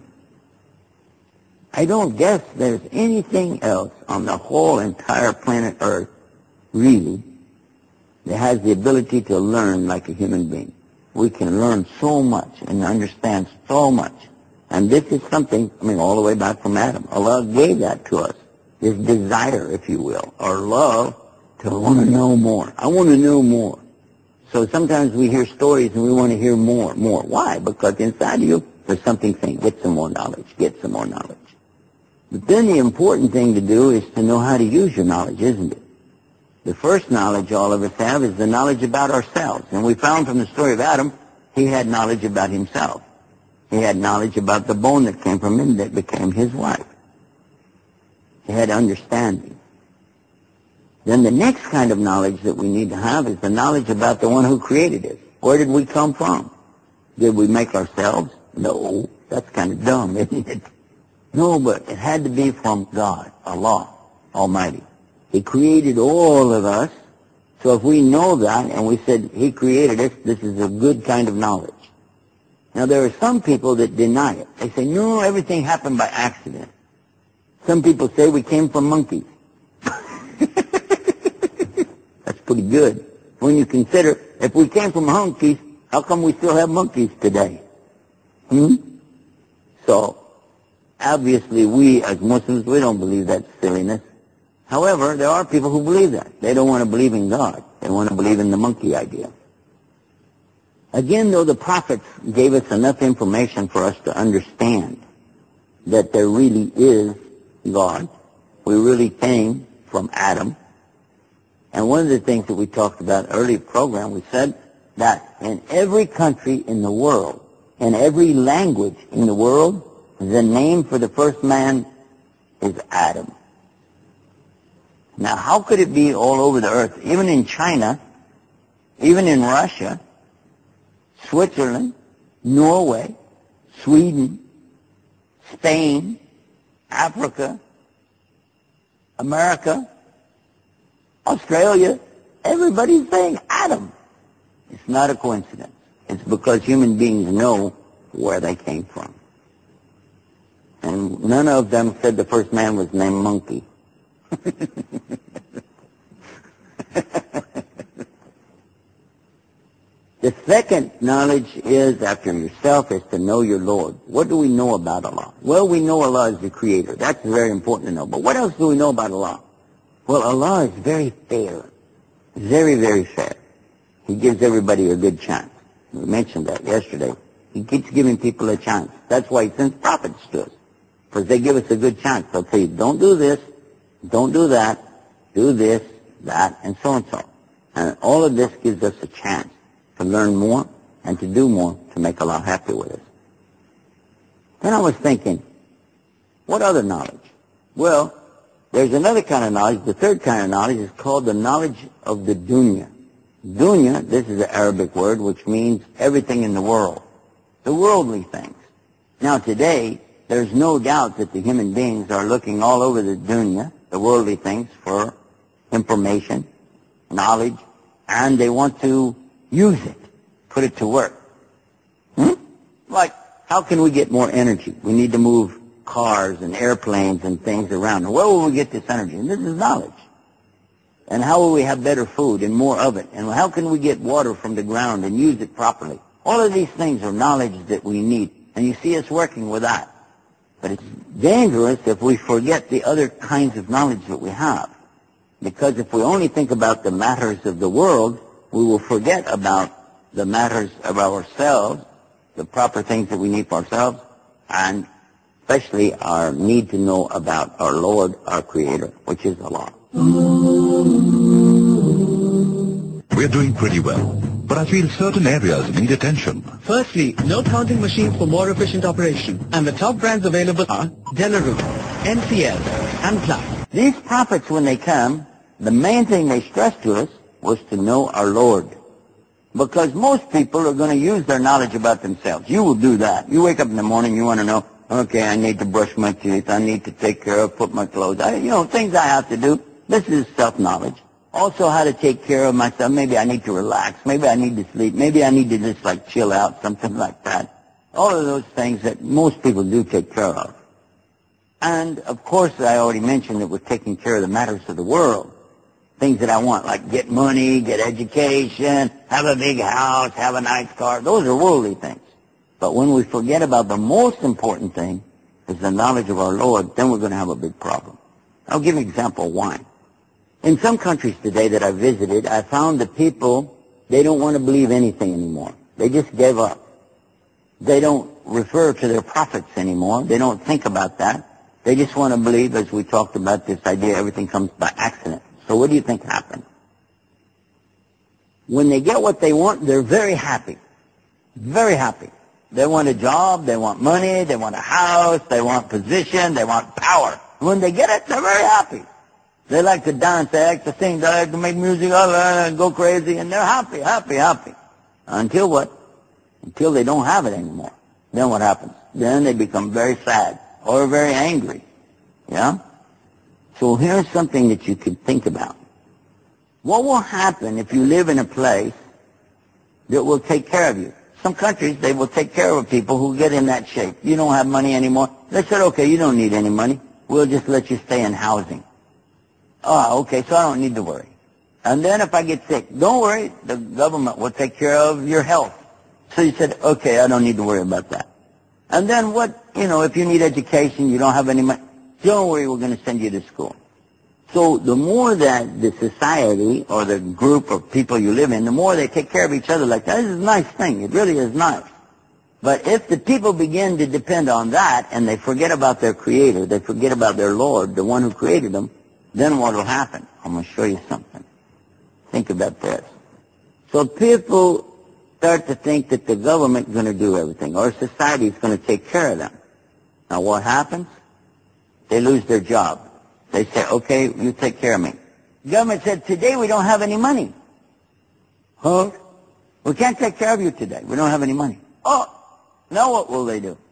I don't guess there's anything else on the whole entire planet Earth, really, that has the ability to learn like a human being. We can learn so much and understand so much. And this is something, all the way back from Adam. Allah gave that to us. This desire, if you will, or love to want to know more. I want to know more. So sometimes we hear stories and we want to hear more. Why? Because inside of you, there's something saying, get some more knowledge, get some more knowledge. But then the important thing to do is to know how to use your knowledge, isn't it? The first knowledge all of us have is the knowledge about ourselves. And we found from the story of Adam, he had knowledge about himself. He had knowledge about the bone that came from him that became his wife. He had understanding. Then the next kind of knowledge that we need to have is the knowledge about the one who created us. Where did we come from? Did we make ourselves? No, that's kind of dumb, isn't it? No, but it had to be from God, Allah Almighty. He created all of us. So if we know that and we said He created us, this is a good kind of knowledge. Now there are some people that deny it. They say, no, everything happened by accident. Some people say we came from monkeys. That's pretty good. When you consider, if we came from monkeys, how come we still have monkeys today? So, obviously we as Muslims, we don't believe that silliness. However, there are people who believe that. They don't want to believe in God. They want to believe in the monkey idea. Again, though, the prophets gave us enough information for us to understand that there really is God. We really came from Adam. And one of the things that we talked about earlier program, we said that in every country in the world, in every language in the world, the name for the first man is Adam. Now, how could it be all over the earth? Even in China, even in Russia, Switzerland, Norway, Sweden, Spain, Africa, America, Australia, everybody's saying Adam. It's not a coincidence. It's because human beings know where they came from. And none of them said the first man was named Monkey. The second knowledge is, after yourself, is to know your Lord. What do we know about Allah? Well, we know Allah is the Creator. That's very important to know. But what else do we know about Allah? Well, Allah is very fair. Very, very fair. He gives everybody a good chance. We mentioned that yesterday. He keeps giving people a chance. That's why He sends prophets to us. Because they give us a good chance. They'll say, don't do this, don't do that, do this, that, and so and so. And all of this gives us a chance to learn more and to do more to make Allah happy with us. Then I was thinking, what other knowledge? Well, there's another kind of knowledge. The third kind of knowledge is called the knowledge of the dunya. Dunya, this is an Arabic word, which means everything in the world. The worldly things. Now today, there's no doubt that the human beings are looking all over the dunya, the worldly things, for information, knowledge, and they want to use it, put it to work. Like, how can we get more energy? We need to move cars and airplanes and things around. And where will we get this energy? And this is knowledge. And how will we have better food and more of it? And how can we get water from the ground and use it properly? All of these things are knowledge that we need. And you see us working with that. But it's dangerous if we forget the other kinds of knowledge that we have. Because if we only think about the matters of the world, we will forget about the matters of ourselves, the proper things that we need for ourselves, and especially our need to know about our Lord, our Creator, which is Allah. We're doing pretty well, but I feel certain areas need attention. Firstly, note counting machines for more efficient operation. And the top brands available are Delaru, NCL, and Plus. These prophets, when they come, the main thing they stressed to us was to know our Lord. Because most people are going to use their knowledge about themselves. You will do that. You wake up in the morning, you want to know, okay, I need to brush my teeth, I need to take care of, put my clothes, things I have to do. This is self-knowledge. Also how to take care of myself. Maybe I need to relax. Maybe I need to sleep. Maybe I need to just like chill out, something like that. All of those things that most people do take care of. And, of course, I already mentioned that we're taking care of the matters of the world. Things that I want, like get money, get education, have a big house, have a nice car. Those are worldly things. But when we forget about the most important thing, is the knowledge of our Lord, then we're going to have a big problem. I'll give you an example of wine. In some countries today that I visited, I found that people, they don't want to believe anything anymore. They just gave up. They don't refer to their prophets anymore. They don't think about that. They just want to believe, as we talked about this idea, everything comes by accident. So what do you think happened? When they get what they want, they're very happy. Very happy. They want a job, they want money, they want a house, they want position, they want power. When they get it, they're very happy. They like to dance, they like to sing, they like to make music, go crazy, and they're happy, happy, happy. Until what? Until they don't have it anymore. Then what happens? Then they become very sad or very angry. Yeah? So here's something that you could think about. What will happen if you live in a place that will take care of you? Some countries, they will take care of people who get in that shape. You don't have money anymore. They said, okay, you don't need any money. We'll just let you stay in housing. Oh, okay, so I don't need to worry. And then if I get sick, don't worry, the government will take care of your health. So you said, okay, I don't need to worry about that. And then if you need education, you don't have any money, don't worry, we're going to send you to school. So the more that the society or the group of people you live in, the more they take care of each other like that. This is a nice thing. It really is nice. But if the people begin to depend on that and they forget about their Creator, they forget about their Lord, the one who created them, then what will happen? I'm going to show you something. Think about this. So people start to think that the government is going to do everything or society is going to take care of them. Now what happens? They lose their job. They say, okay, you take care of me. The government said, today we don't have any money. Huh? We can't take care of you today. We don't have any money. Oh, now what will they do?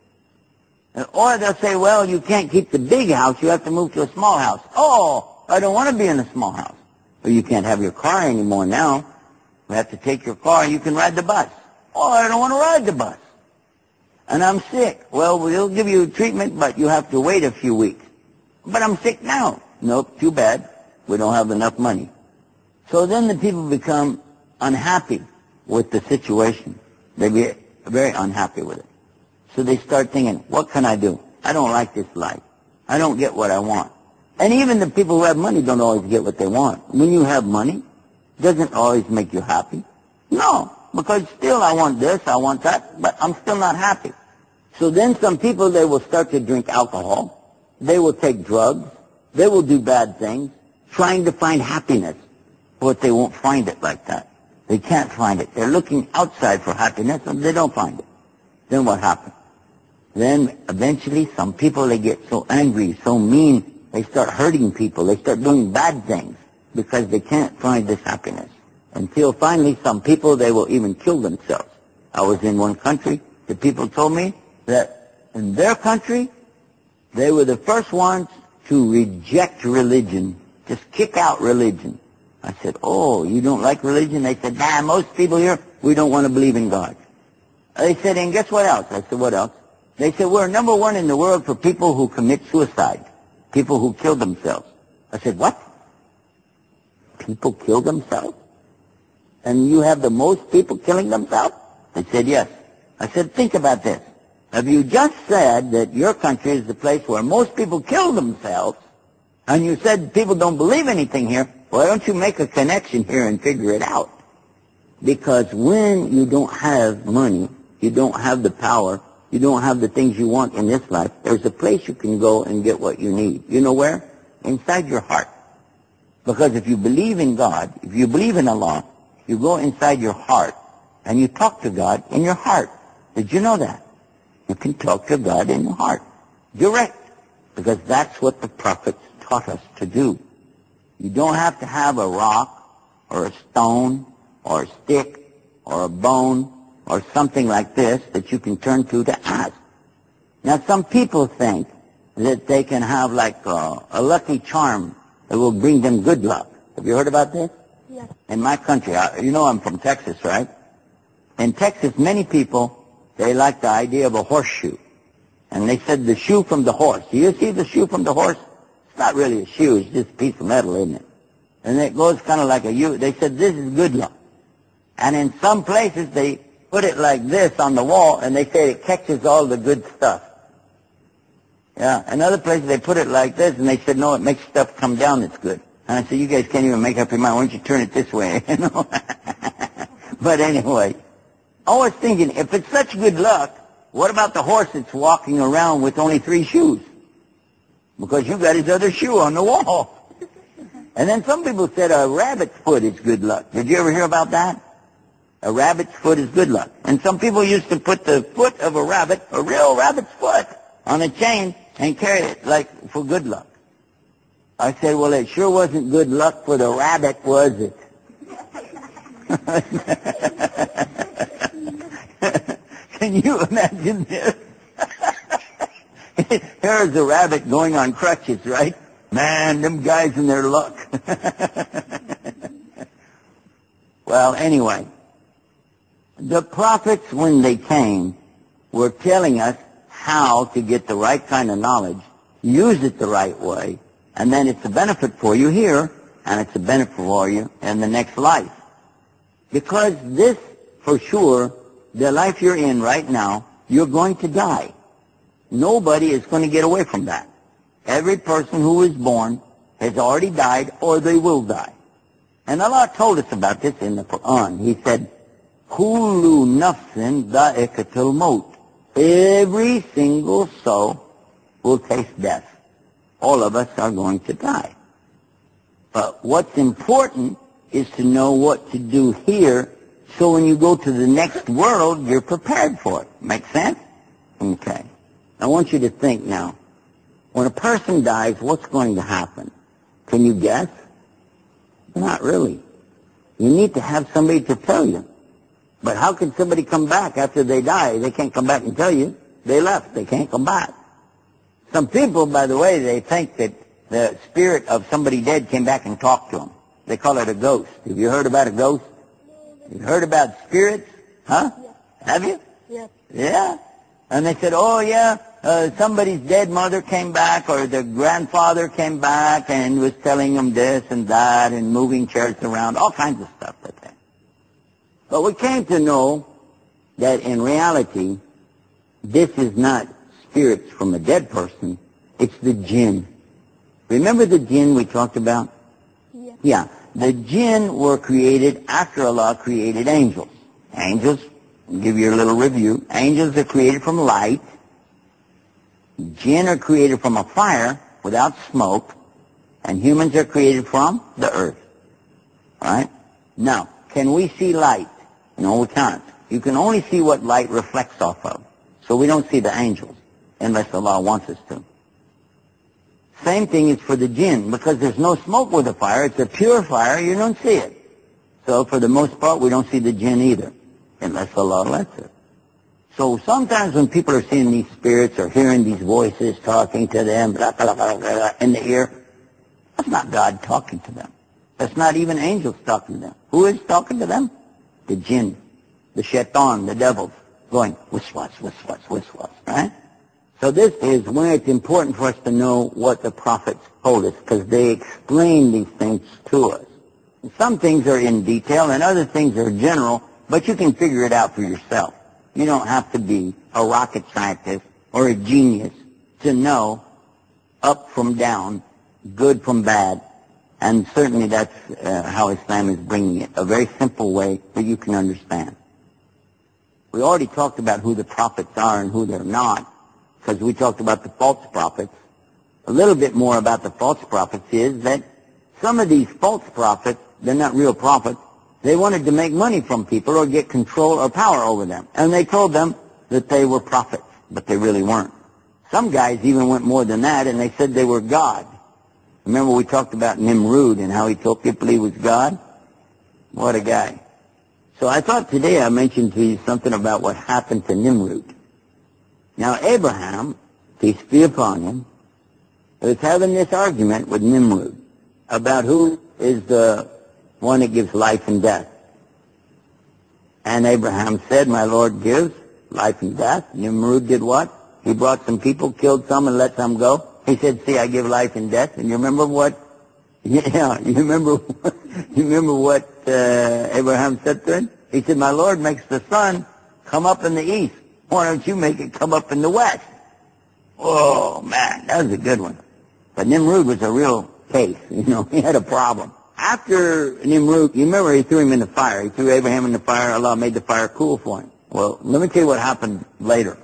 Or they'll say, well, you can't keep the big house. You have to move to a small house. Oh, I don't want to be in a small house. Well, you can't have your car anymore now. We have to take your car and you can ride the bus. Oh, I don't want to ride the bus. And I'm sick. Well, we'll give you treatment, but you have to wait a few weeks. But I'm sick now. Nope, too bad. We don't have enough money. So then the people become unhappy. with the situation. They'd be very unhappy with it. So they start thinking, what can I do? I don't like this life. I don't get what I want. And even the people who have money don't always get what they want. When you have money, it doesn't always make you happy. No, because still I want this, I want that, but I'm still not happy. So then some people, they will start to drink alcohol. They will take drugs. They will do bad things, trying to find happiness. But they won't find it like that. They can't find it. They're looking outside for happiness, and they don't find it. Then what happens? Then eventually some people, they get so angry, so mean, they start hurting people. They start doing bad things because they can't find this happiness. Until finally some people, they will even kill themselves. I was in one country. The people told me that in their country, they were the first ones to reject religion, just kick out religion. I said, oh, you don't like religion? They said, nah, most people here, we don't want to believe in God. They said, and guess what else? I said, what else? They said, we're number one in the world for people who commit suicide, people who kill themselves. I said, what? People kill themselves? And you have the most people killing themselves? They said, yes. I said, think about this. If you just said that your country is the place where most people kill themselves, and you said people don't believe anything here, why don't you make a connection here and figure it out? Because when you don't have money, you don't have the power, you don't have the things you want in this life, there's a place you can go and get what you need. You know where? Inside your heart. Because if you believe in God, if you believe in Allah, you go inside your heart and you talk to God in your heart. Did you know that? You can talk to God in your heart. Direct. Because that's what the prophets taught us to do. You don't have to have a rock or a stone or a stick or a bone or something like this that you can turn to ask. Now some people think that they can have like a lucky charm that will bring them good luck. Have you heard about this? Yes. In my country, you know I'm from Texas, right? In Texas, many people, they like the idea of a horseshoe. And they said the shoe from the horse. Do you see the shoe from the horse? It's not really a shoe, it's just a piece of metal, isn't it? And it goes kind of like a U. They said this is good luck. And in some places they put it like this on the wall and they say it catches all the good stuff. Yeah, in other places they put it like this and they said no, it makes stuff come down that's good. And I said, you guys can't even make up your mind, why don't you turn it this way, you know? But anyway, I was thinking, if it's such good luck, what about the horse that's walking around with only 3 shoes? Because you got his other shoe on the wall. And then some people said a rabbit's foot is good luck. Did you ever hear about that? A rabbit's foot is good luck. And some people used to put the foot of a rabbit, a real rabbit's foot, on a chain and carry it like for good luck. I said, well, it sure wasn't good luck for the rabbit, was it? Can you imagine this? Here's a rabbit going on crutches, right? Man, them guys in their luck. Well, anyway, the prophets, when they came, were telling us how to get the right kind of knowledge, use it the right way, and then it's a benefit for you here, and it's a benefit for you in the next life. Because this, for sure, the life you're in right now, you're going to die. Nobody is going to get away from that. Every person who is born has already died or they will die. And Allah told us about this in the Quran. He said, Kullu nafsin da'ikatul maut. Every single soul will taste death. All of us are going to die. But what's important is to know what to do here so when you go to the next world, you're prepared for it. Make sense? Okay. I want you to think now. When a person dies, what's going to happen? Can you guess? Not really. You need to have somebody to tell you. But how can somebody come back after they die? They can't come back and tell you. They left. They can't come back. Some people, by the way, they think that the spirit of somebody dead came back and talked to them. They call it a ghost. Have you heard about a ghost? You heard about spirits? Huh? Yes. Have you? Yes. Yeah. And they said, oh, yeah, somebody's dead mother came back or the grandfather came back and was telling them this and that and moving chairs around, all kinds of stuff like that. But we came to know that in reality, this is not spirits from a dead person. It's the jinn. Remember the jinn we talked about? Yeah. The jinn were created after Allah created angels. Angels, I'll give you a little review. Angels are created from light. Jinn are created from a fire without smoke. And humans are created from the earth. All right? Now, can we see light? No, we can't. You can only see what light reflects off of. So we don't see the angels unless Allah wants us to. Same thing is for the jinn. Because there's no smoke with the fire, it's a pure fire, you don't see it. So for the most part, we don't see the jinn either, unless Allah lets it. So sometimes when people are seeing these spirits or hearing these voices talking to them, blah, blah, blah, blah, in the ear, that's not God talking to them. That's not even angels talking to them. Who is talking to them? The jinn, the shaitan, the devils, going wiswas, wiswas, wiswas, right? So this is where it's important for us to know what the prophets told us, because they explain these things to us. And some things are in detail and other things are general, but you can figure it out for yourself. You don't have to be a rocket scientist or a genius to know up from down, good from bad, and certainly that's how Islam is bringing it, a very simple way that you can understand. We already talked about who the prophets are and who they're not, because we talked about the false prophets. A little bit more about the false prophets is that some of these false prophets, they're not real prophets, they wanted to make money from people or get control or power over them. And they told them that they were prophets, but they really weren't. Some guys even went more than that, and they said they were God. Remember we talked about Nimrud and how he told people he was God? What a guy. So I thought today I mentioned to you something about what happened to Nimrud. Now Abraham, peace be upon him, was having this argument with Nimrud about who is the one that gives life and death. And Abraham said, my Lord gives life and death. Nimrud did what? He brought some people, killed some, and let some go. He said, see, I give life and death. And you remember what? Yeah, you remember what Abraham said to him? He said, my Lord makes the sun come up in the east. Why don't you make it come up in the west? Oh, man, that was a good one. But Nimrud was a real case. You know, he had a problem. After Nimrud, you remember he threw him in the fire. He threw Abraham in the fire. Allah made the fire cool for him. Well, let me tell you what happened later.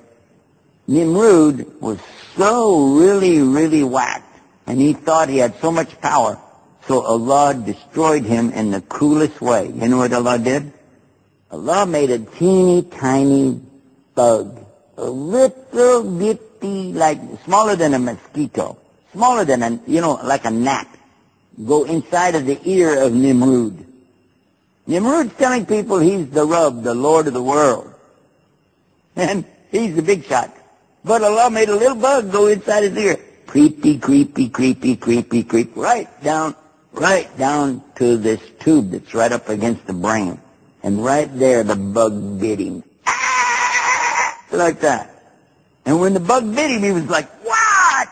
Nimrud was so really whacked, and he thought he had so much power, so Allah destroyed him in the coolest way. You know what Allah did? Allah made a teeny tiny bug, a little bitty, like smaller than a mosquito, smaller than a, like a gnat, go inside of the ear of Nimrud. Nimrud's telling people he's the Rabb, the Lord of the world. And he's the big shot. But Allah made a little bug go inside his ear. Creepy, right down to this tube that's right up against the brain. And right there the bug bit him. Like that. And when the bug bit him, he was like, what?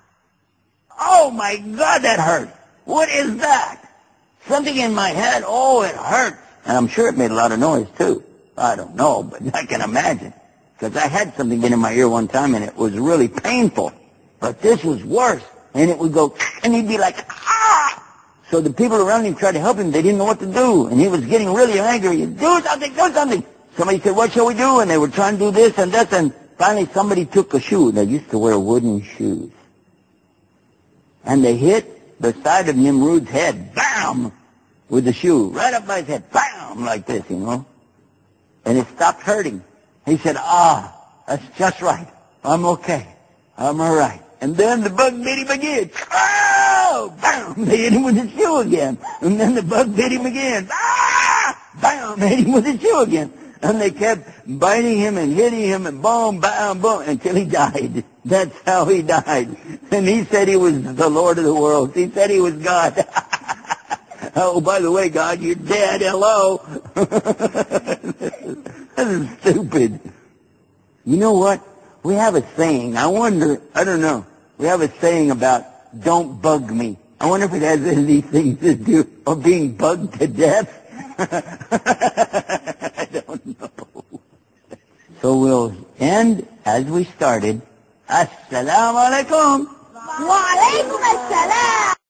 Oh my God, that hurt. What is that? Something in my head. Oh, it hurts. And I'm sure it made a lot of noise too. I don't know, but I can imagine. Because I had something in my ear one time and it was really painful. But this was worse. And it would go, and he'd be like, ah! So the people around him tried to help him. They didn't know what to do. And he was getting really angry. Do something, do something. Somebody said, what shall we do? And they were trying to do this and that. And finally somebody took a shoe. They used to wear wooden shoes. And they hit the side of Nimrud's head, bam, with the shoe. Right up by his head, bam, like this, And it stopped hurting. He said, that's just right. I'm okay. I'm all right. And then the bug bit him again. Oh, bam, they hit him with the shoe again. And then the bug bit him again. Bam, hit him with the shoe again. And they kept biting him and hitting him and boom, bam, boom, until he died. That's how he died. And he said he was the Lord of the world. He said he was God. Oh, by the way, God, you're dead. Hello. That is stupid. You know what? We have a saying. I don't know. We have a saying about don't bug me. I wonder if it has anything to do with being bugged to death. So we'll end as we started. Assalamu alaikum. Wa alaikum assalam.